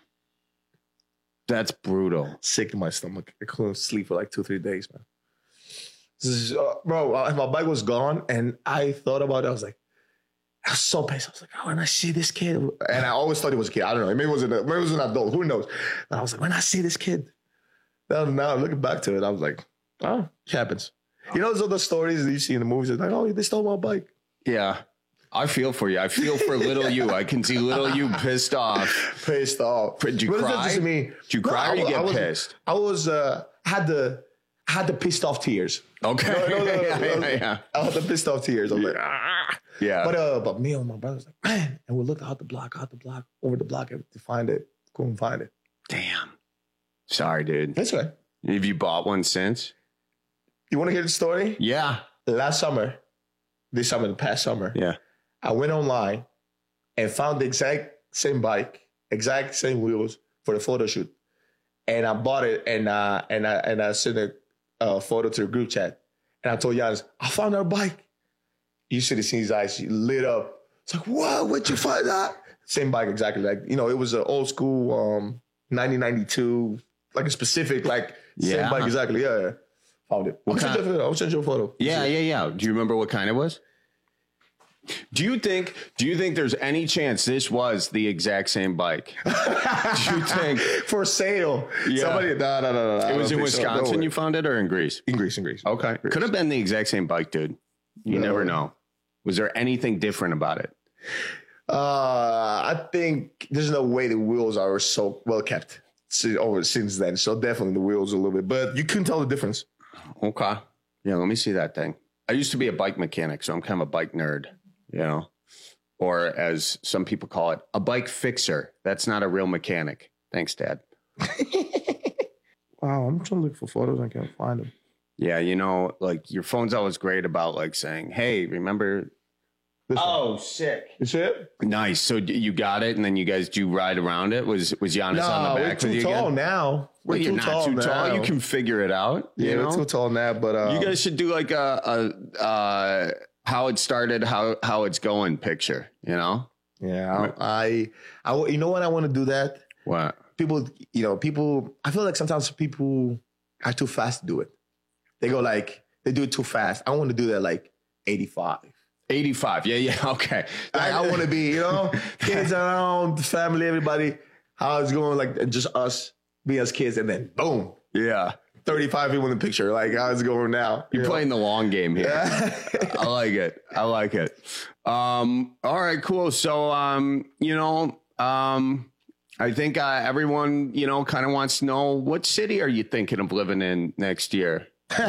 That's brutal. Sick to my stomach. I couldn't sleep for like two, three days, man. This is, uh, bro, uh, my bike was gone and I thought about it. I was like, I was so pissed. I was like, oh, when I see this kid, and I always thought he was a kid. I don't know. Maybe it was an, maybe it was an adult. Who knows? But I was like, when I see this kid, now, now looking back to it, I was like, oh, it happens. You know, those other stories that you see in the movies. It's like, oh, they stole my bike. Yeah. I feel for you. I feel for little you. I can see little you pissed off. Pissed off. Did you What does that cry? just mean? Did you No, cry or I you wa- get I was- pissed? I was, uh, I had the, I had the pissed off tears. Okay. No, no, no, no, yeah, no. yeah, yeah. I had the pissed off tears. I was like, ah. Yeah. But uh, but me and my brother was like, man, and we looked out the block, out the block, over the block to find it. Couldn't find it. Damn. Sorry, dude. That's right. Have you bought one since? You want to hear the story? Yeah. Last summer, this summer, the past summer, Yeah. I went online and found the exact same bike, exact same wheels for the photo shoot, and I bought it and uh and I and I sent a uh, photo to the group chat, and I told Giannis, I found our bike. You should have seen his eyes. He lit up. It's like, what? Where'd you find that? Same bike, exactly. Like, you know, it was an old school um, nineteen ninety-two, like a specific, like, Yeah. same bike, exactly. Yeah, yeah. Found it. I'll What send, kind- you, I'll send you a photo. Yeah, yeah, yeah. Do you remember what kind it was? Do you think do you think there's any chance this was the exact same bike? Do you think For sale. Yeah. Somebody, no, no, no, no. I it was don't in think so. No Wisconsin way. you found it or in Greece? In Greece, in Greece. Okay. Greece. Could have been the exact same bike, dude. You No. never know. Was there anything different about it? Uh, I think there's no way the wheels are so well kept si- over since then. So definitely the wheels a little bit, but you couldn't tell the difference. Okay. Yeah, let me see that thing. I used to be a bike mechanic, so I'm kind of a bike nerd, you know? Or as some people call it, a bike fixer. That's not a real mechanic. Thanks, Dad. Wow, I'm trying to look for photos. I can't find them. Yeah, you know, like your phone's always great about like saying, hey, remember? This Oh, sick. You see it? Nice. So d- you got it, and then you guys do ride around it? Was was Giannis on No, the we're back with too you tall again? now. We're Well, too you're not tall too now. tall. You can figure it out. Yeah, you we're know? too tall now, but um, You guys should do like a, a uh, how it started, how how it's going picture. You know yeah, I, I, I, you know what? I want to do that. what? people, you know, people, I feel like sometimes people are too fast to do it. They go like, they do it too fast. I want to do that like eighty-five. eighty-five. Yeah, yeah. Okay. Like, I want to be, you know, kids around, family, everybody, how it's going, like just us being as kids, and then boom. Yeah. thirty-five people in the picture. Like, how's it going now? You're you playing know? the long game here. I like it. I like it. Um, all right, cool. So, um, you know, um, I think uh, everyone, you know, kind of wants to know, what city are you thinking of living in next year?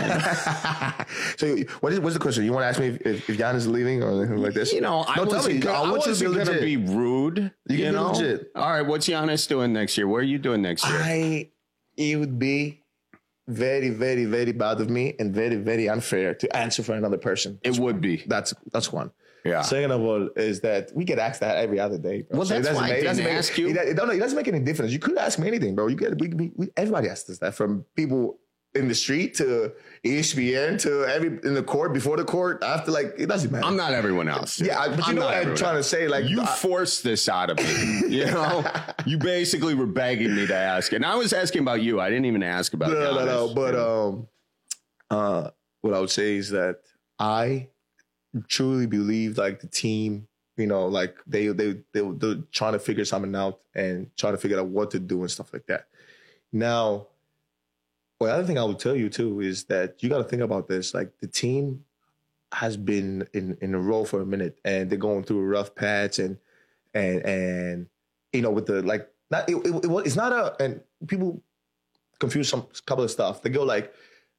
So what is what's the question? You want to ask me if, if Giannis is leaving or anything like this? You know, I no, wasn't, me, I I wasn't going to be rude. You, you can know? be legit. All right, what's Giannis doing next year? What are you doing next year? I, it would be very, very, very bad of me and very, very unfair to answer for another person. It would be. That's that's one. Yeah. Second of all is that we get asked that every other day, bro. Well, So it that's doesn't why I make- it didn't doesn't make- ask you. It, it, don't, it doesn't make any difference. You could ask me anything, bro. You get we, we, we everybody asks us that, from people in the street to E S P N to every in the court, before the court, after. Like, it doesn't matter. I'm not everyone else. Yeah, I- but you I'm know not what I'm everyone trying else. to say. Like, you I- forced this out of me. You know, you basically were begging me to ask, and I was asking about you. I didn't even ask about. No, no, no. Giannis. But um, uh, what I would say is that I truly believe, like, the team, you know, like they they they they're trying to figure something out and trying to figure out what to do and stuff like that. Now, well, the other thing I would tell you too is that you got to think about this. Like, the team has been in in a row for a minute, and they're going through a rough patch, and and and you know, with the like, not it, it, it, it's not a, and people confuse some couple of stuff. They go like,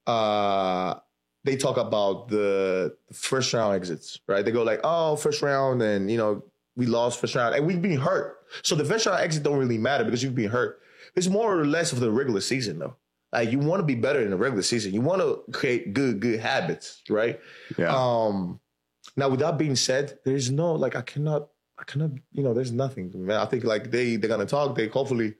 uh, they talk about the first round exits, right? They go like, oh, first round, and you know, we lost first round, and we've been hurt. So the first round exit don't really matter because you've been hurt. It's more or less of the regular season, though. Like, you want to be better in the regular season. You want to create good, good habits, right? Yeah. Um, now, with that being said, there's no, like, I cannot, I cannot, you know, there's nothing, man. I think, like, they, they're going to talk. They hopefully,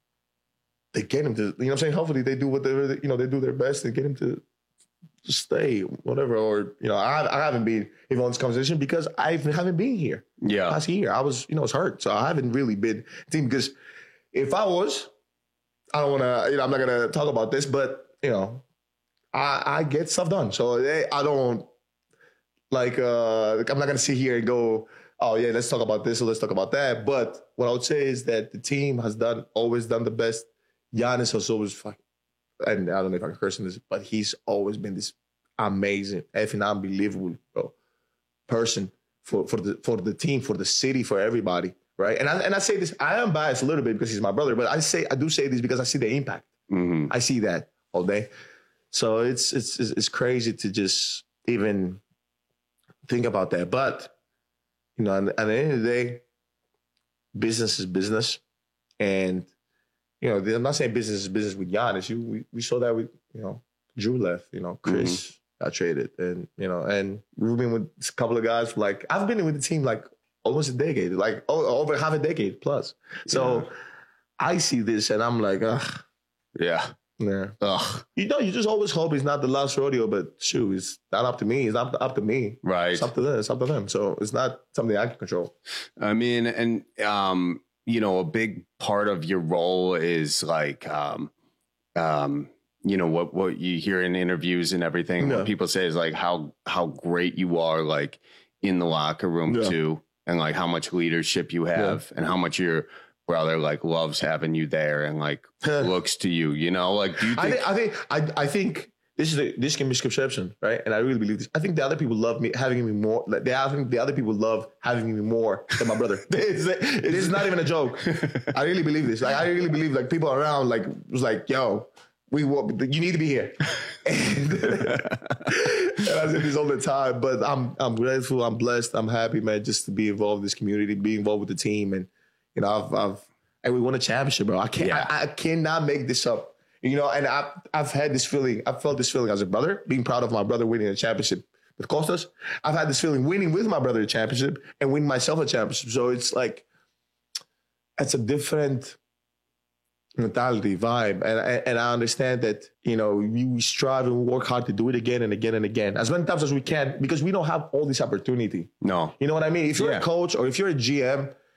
they get him to, you know what I'm saying? Hopefully they do whatever, you know, they do their best and get him to, to stay, whatever. Or, you know, I, I haven't been even on this conversation because I haven't been here. Yeah. Last year, I was, you know, I was hurt. So I haven't really been team, because if I was, I don't want to, you know, I'm not going to talk about this, but, you know, I, I get stuff done. So I don't, like, uh, I'm not going to sit here and go, oh, yeah, let's talk about this or let's talk about that. But what I would say is that the team has done, always done the best. Giannis has always, fucking, and I don't know if I can curse in this, but he's always been this amazing, effing unbelievable, bro, person for, for, the, for the team, for the city, for everybody. Right. And I, and I say this, I am biased a little bit because he's my brother, but I say, I do say this because I see the impact. Mm-hmm. I see that all day. So it's, it's, it's crazy to just even think about that. But, you know, at, at the end of the day, business is business. And, you know, I'm not saying business is business with Giannis. You, we, we saw that with, you know, Drew left, you know, Chris mm-hmm. got traded. And, you know, and we've been with a couple of guys for like, I've been with the team like, almost a decade, like oh, over half a decade plus. So yeah. I see this and I'm like, ugh. Yeah. Yeah. Ugh. You know, you just always hope it's not the last rodeo, but shoot, it's not up to me. It's not up to me. Right. It's up to them. It's up to them. So it's not something I can control. I mean, and, um, you know, a big part of your role is like, um, um, you know, what, what you hear in interviews and everything, yeah. what people say is like how, how great you are, like in the locker room yeah. too. And like how much leadership you have yeah. and how much your brother like loves having you there and like looks to you, you know, like, do you think- I think, I think, I, I think this is a, this can be misconception, right? And I really believe this. I think the other people love me, having me more. Like they, I think the other people love having me more than my brother. it's, it is not even a joke. I really believe this. Like, I really believe like people around like was like, yo, we want, you need to be here. And, and I say this all the time, but I'm I'm grateful, I'm blessed, I'm happy, man, just to be involved in this community, be involved with the team, and you know, I've I've and we won a championship, bro. I can't, yeah. I, I cannot make this up, you know. And I've I've had this feeling, I've felt this feeling as a brother, being proud of my brother winning a championship with Costas. I've had this feeling winning with my brother a championship and winning myself a championship. So it's like, it's a different mentality, vibe, and and I understand that, you know, we strive and work hard to do it again and again and again, as many times as we can, because we don't have all this opportunity. No, you know what I mean. If you're yeah. a coach or if you're a G M,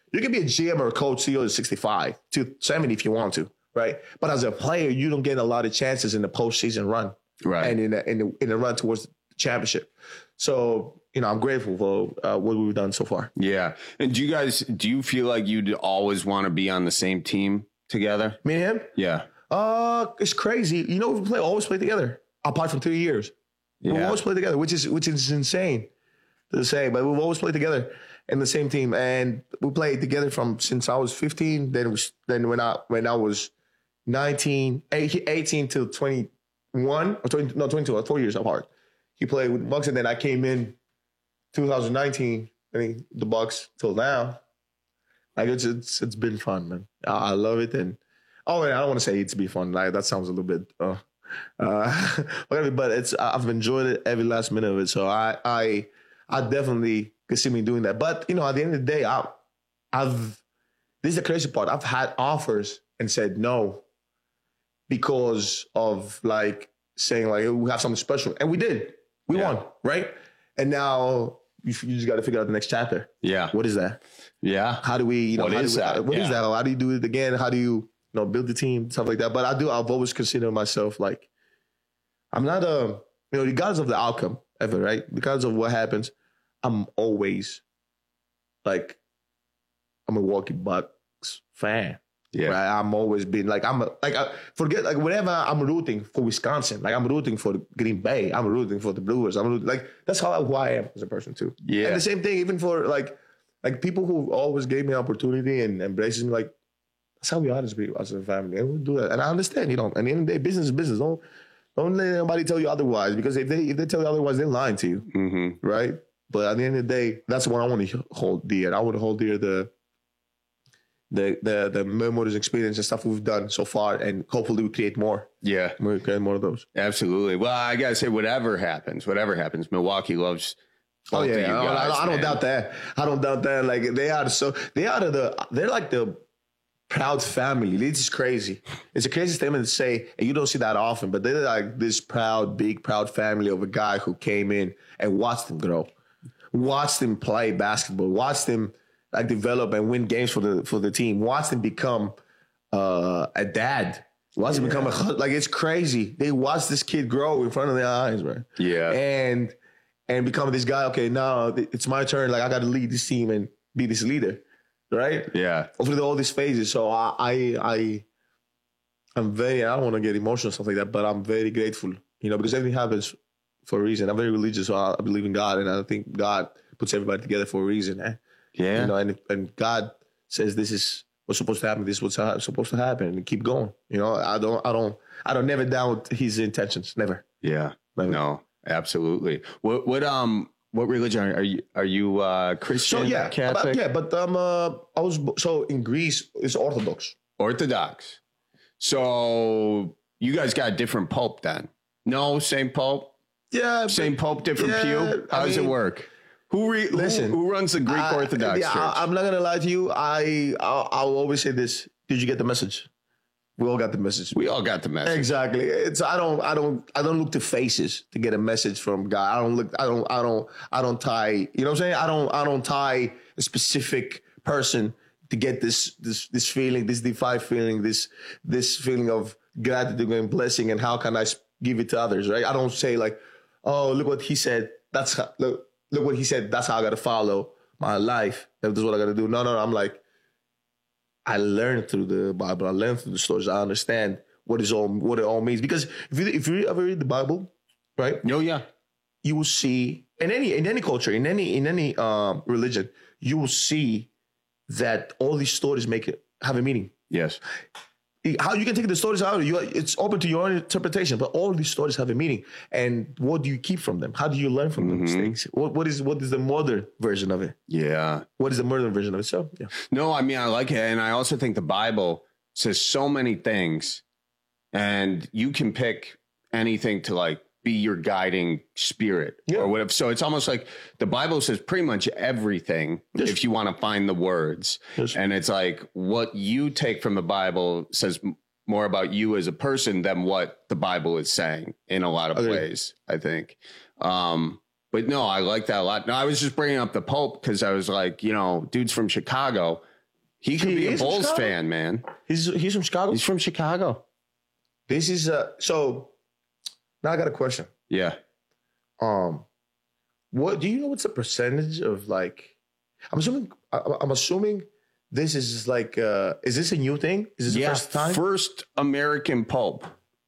You can be a G M or a coach, C E O at sixty-five to seventy if you want to, right? But as a player, you don't get a lot of chances in the postseason run, right? And in the, in the, in the run towards the championship. So, you know, I'm grateful for uh, what we've done so far. Yeah. And do you guys, do you feel like you'd always want to be on the same team together? Me and him? Yeah. Uh, it's crazy. You know, we play always play together. Apart from three years, yeah. we always play together, which is which is insane to say. But we've always played together in the same team, and we played together from since I was fifteen. Then it was then when I when I was nineteen, eighteen to twenty-one or twenty, no twenty-two, four years apart. He played with the Bucks, and then I came in two thousand nineteen. I mean, the Bucks till now. Like it's it's it's been fun, man. I, I love it, and oh, and I don't want to say it's been fun. Like that sounds a little bit. Uh, Uh, but it's I've enjoyed it every last minute of it. So I I I definitely can see me doing that. But you know, at the end of the day, I I've this is the crazy part. I've had offers and said no because of like saying like we have something special, and we did. We yeah. won, right? And now you, you just got to figure out the next chapter. Yeah. What is that? Yeah. How do we? You know, what how is do we, that? What yeah. is that? How do you do it again? How do you? You know, build the team, stuff like that. But I do, I've always considered myself like, I'm not a, you know, regardless of the outcome ever, right? Regardless of what happens, I'm always like, I'm a Milwaukee Bucks fan. Yeah. Right? I'm always been like, I'm a, like, I forget, like, whenever I'm rooting for Wisconsin, like, I'm rooting for Green Bay, I'm rooting for the Brewers. I'm rooting, like, that's how who I am as a person, too. Yeah. And the same thing, even for like, like people who always gave me opportunity and embraces me, like, that's how we are as people, as a family. And we do that. And I understand, you know, at the end of the day, business is business. Don't, don't let anybody tell you otherwise, because if they if they tell you otherwise, they're lying to you, mm-hmm. right? But at the end of the day, that's what I want to hold dear. I want to hold dear the, the the the memories, experience, and stuff we've done so far, and hopefully we create more. Yeah. We create more of those. Absolutely. Well, I got to say, whatever happens, whatever happens, Milwaukee loves Oh yeah, you I, guys, I, I don't man. doubt that. I don't doubt that. Like they are so they are the they're like the proud family. It's just crazy. It's a crazy statement to say, and you don't see that often. But they're like this proud, big, proud family of a guy who came in and watched him grow, watched him play basketball, watched him like develop and win games for the for the team, watched him become uh, a dad. Watched him become a like it's crazy. They watched this kid grow in front of their eyes, right? Yeah, and. And become this guy, okay, now it's my turn. Like, I got to lead this team and be this leader, right? Yeah. Through all these phases. So I, I, I I'm very, I don't want to get emotional, stuff like that, but I'm very grateful, you know, because everything happens for a reason. I'm very religious, so I believe in God, and I think God puts everybody together for a reason. Eh? Yeah. You know, and, and God says this is what's supposed to happen, this is what's supposed to happen, and keep going. You know, I don't, I don't, I don't never doubt his intentions, never. Yeah. Never. No. Absolutely. What what um what religion are you? Are you uh, Christian? So yeah, Catholic? But, yeah, but um, uh, I was so in Greece it's Orthodox. Orthodox. So you guys got a different pope then? No, same pope. Yeah, same but, pope, different yeah, pew. How I does mean, it work? Who re- listen? Who, who runs the Greek I, Orthodox yeah, Church? I, I'm not gonna lie to you. I I'll, I'll always say this. Did you get the message? We all got the message. We all got the message. Exactly. It's I don't I don't I don't look to faces to get a message from God. I don't look I don't I don't I don't tie, you know what I'm saying? I don't I don't tie a specific person to get this this this feeling, this divine feeling, this this feeling of gratitude and blessing, and how can I give it to others, right? I don't say like, oh, look what he said. That's how, look look what he said. That's how I got to follow my life. That's what I got to do. No, no, no. I'm like, I learned through the Bible. I learned through the stories. I understand what is all what it all means. Because if you if you ever read the Bible, right? Oh yeah, you will see in any in any culture, in any in any um, religion, you will see that all these stories make it have a meaning. Yes. How you can take the stories out, you it's open to your own interpretation, but all these stories have a meaning. And what do you keep from them? How do you learn from mm-hmm. the mistakes? What what is what is the modern version of it? Yeah. What is the modern version of it? So yeah. No, I mean I like it, and I also think the Bible says so many things, and you can pick anything to like be your guiding spirit yeah. or whatever. So it's almost like the Bible says pretty much everything yes. if you want to find the words. Yes. And it's like what you take from the Bible says more about you as a person than what the Bible is saying in a lot of okay. ways, I think. Um, but no, I like that a lot. No, I was just bringing up the Pope because I was like, you know, dude's from Chicago. He could He be a is from Bulls Chicago? fan, man. He's he's from Chicago. He's from Chicago. This is uh so now I got a question. Yeah. Um, what do you know? What's the percentage of like? I'm assuming. I, I'm assuming this is like. Uh, is this a new thing? Is this the Yeah, first time? first American Pope.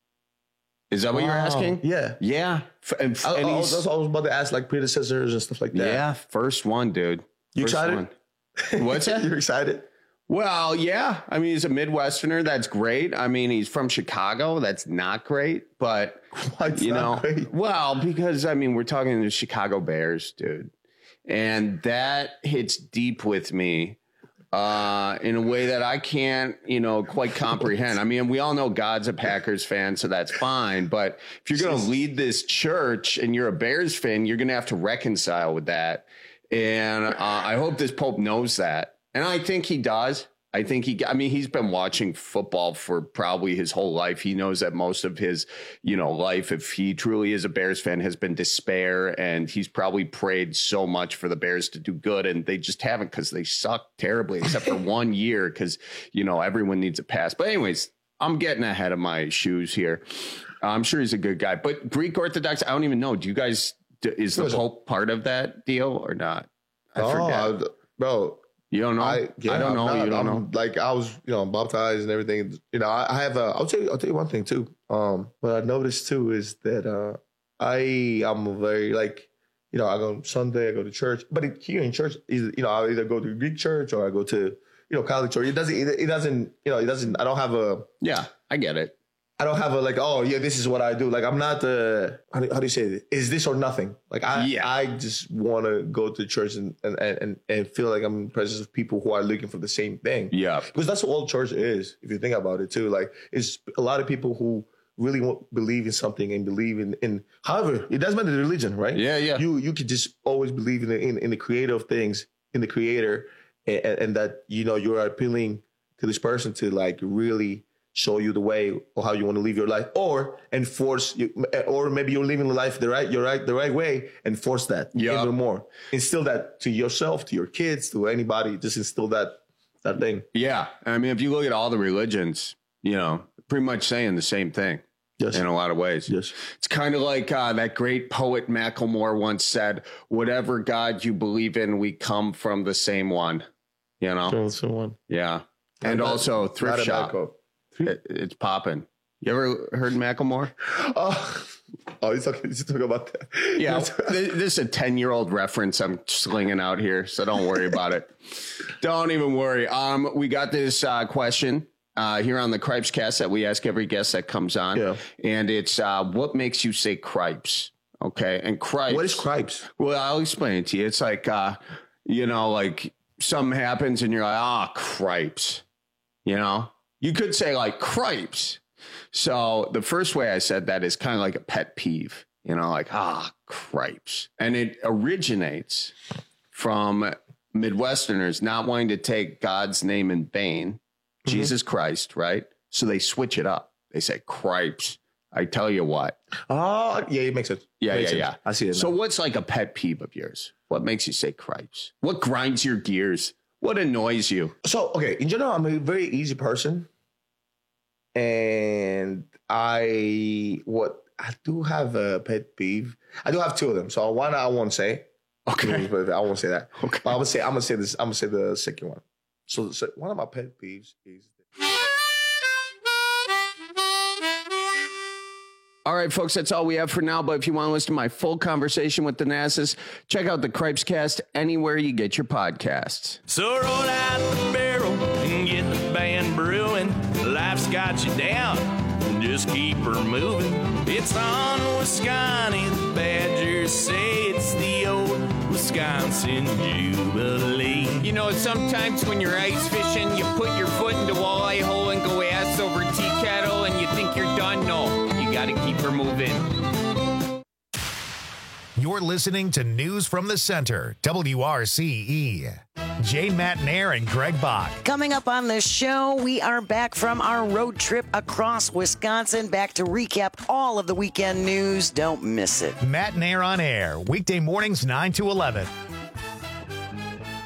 Is that what you're Wow. asking? Yeah. Yeah. F- And, I, and I, he's- was, I was about to ask like predecessors and stuff like that. yeah, first one, dude. You First excited? one. What's that? You're excited? Well, yeah. I mean, he's a Midwesterner. That's great. I mean, he's from Chicago. That's not great. But, Why it's you know, not great? well, because, I mean, we're talking the Chicago Bears, dude. And that hits deep with me uh, in a way that I can't, you know, quite comprehend. I mean, we all know God's a Packers fan, so that's fine. But if you're going to lead this church and you're a Bears fan, you're going to have to reconcile with that. And uh, I hope this Pope knows that. And I think he does. I think he, I mean, he's been watching football for probably his whole life. He knows that most of his, you know, life, if he truly is a Bears fan, has been despair. And he's probably prayed so much for the Bears to do good. And they just haven't, because they suck terribly, except for one year, because, you know, everyone needs a pass. But anyways, I'm getting ahead of my shoes here. I'm sure he's a good guy. But Greek Orthodox, I don't even know. Do you guys, is the Pope part of that deal or not? I oh, forget. I- bro. You don't know? I, yeah, I don't I'm know. not- you don't I'm, know? Like I was, you know, baptized and everything. You know, I, I have. A, I'll tell you. I'll tell you one thing too. Um, what I noticed too is that uh, I am a very like, you know, I go Sunday, I go to church, but it, here in church, is you know, I either go to Greek church or I go to you know Catholic church. It doesn't. It, it doesn't. You know, it doesn't. I don't have a. Yeah, I get it. I don't have a like, oh yeah, this is what I do. Like I'm not the how do, how do you say it? Is this or nothing? Like I Yeah. I just want to go to church and, and and and feel like I'm in the presence of people who are looking for the same thing. Yeah, because that's what all church is. If you think about it too, like it's a lot of people who really want, believe in something and believe in in. However, it doesn't matter the religion, right? Yeah, yeah. You you could just always believe in the, in, in the creator of things, in the creator, and, and that you know you're appealing to this person to like really show you the way or how you want to live your life, or enforce you, or maybe you're living the life the right, you're right, the right way, enforce that Yeah. even more. Instill that to yourself, to your kids, to anybody. Just instill that that thing. Yeah. I mean, if you look at all the religions, you know, pretty much saying the same thing. Yes. In a lot of ways. Yes. It's kind of like uh, that great poet Macklemore once said, whatever God you believe in, we come from the same one. You know? So, so one. Yeah. And Not a- also not thrift a shop. bad quote. It, it's popping. You ever heard Macklemore? Oh, oh, he's talking, he's talking about that. Yeah, th- this is a ten-year-old reference I'm slinging out here, so don't worry about it. Don't even worry. Um, we got this uh, question uh, here on the Cripes Cast that we ask every guest that comes on, Yeah. and it's uh, what makes you say cripes? Okay, and cripes. What is cripes? Well, I'll explain it to you. It's like, uh, you know, like something happens and you're like, ah, cripes. You know, you could say like cripes. So the first way I said that is kind of like a pet peeve, you know, like, ah, cripes. And it originates from Midwesterners not wanting to take God's name in vain, Mm-hmm. Jesus Christ, right? So they switch it up. They say cripes. I tell you what. Oh, yeah, it makes sense. Yeah, Makes yeah, sense. yeah. I see it. So now. what's like a pet peeve of yours? What makes you say cripes? What grinds your gears? What annoys you? So, okay, in general, I'm a very easy person. And I, what, I do have a pet peeve. I do have two of them. So one I won't say. Okay. I won't say that. Okay. But I'm gonna say, I'm gonna say this, I'm gonna say the second one. So, so one of my pet peeves is. All right, folks, that's all we have for now. But if you want to listen to my full conversation with Thanasis, check out the Cripes Cast anywhere you get your podcasts. So roll out the barrel and get the band brewing. Life's got you down, just keep her moving. It's on Wisconsin, the Badgers say it's the old Wisconsin Jubilee. You know, sometimes when you're ice fishing, you put your foot in the walleye hole and go ass over tea kettle and you think you're done. No, you got to keep her moving. You're listening to News from the Center, W R C E. Jane Matnair and Greg Bach. Coming up on the show, we are back from our road trip across Wisconsin, back to recap all of the weekend news. Don't miss it. Matnair on air, weekday mornings nine to eleven.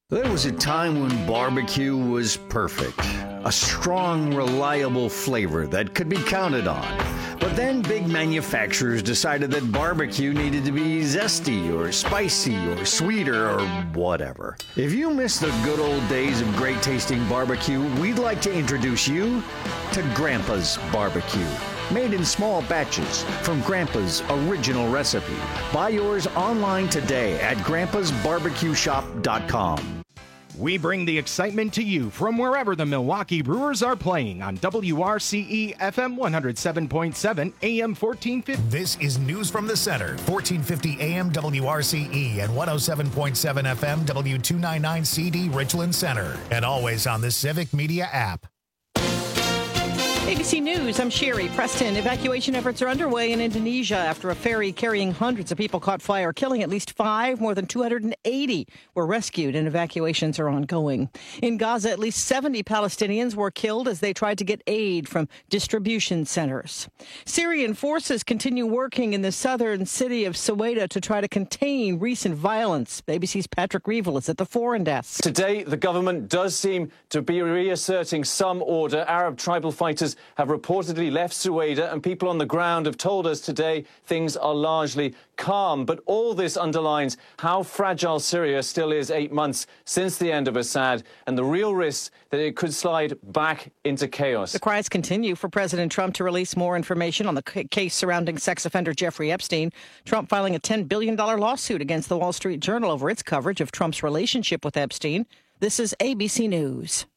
There was a time when barbecue was perfect. A strong, reliable flavor that could be counted on. But then big manufacturers decided that barbecue needed to be zesty or spicy or sweeter or whatever. If you miss the good old days of great tasting barbecue, we'd like to introduce you to Grandpa's Barbecue. Made in small batches from Grandpa's original recipe. Buy yours online today at grandpas barbecue shop dot com. We bring the excitement to you from wherever the Milwaukee Brewers are playing on W R C E F M one oh seven point seven, A M fourteen fifty. This is News from the Center, fourteen fifty A M W R C E and one oh seven point seven F M W two ninety-nine C D Richland Center. And always on the Civic Media app. A B C News, I'm Sherry Preston. Evacuation efforts are underway in Indonesia after a ferry carrying hundreds of people caught fire, killing at least five. More than two hundred eighty were rescued, and evacuations are ongoing. In Gaza, at least seventy Palestinians were killed as they tried to get aid from distribution centers. Syrian forces continue working in the southern city of Soweto to try to contain recent violence. A B C's Patrick Reevell is at the foreign desk. Today, the government does seem to be reasserting some order. Arab tribal fighters have reportedly left Soweto, and people on the ground have told us today things are largely calm. But all this underlines how fragile Syria still is eight months since the end of Assad, and the real risk that it could slide back into chaos. The cries continue for President Trump to release more information on the case surrounding sex offender Jeffrey Epstein. Trump filing a ten billion dollars lawsuit against the Wall Street Journal over its coverage of Trump's relationship with Epstein. This is A B C News.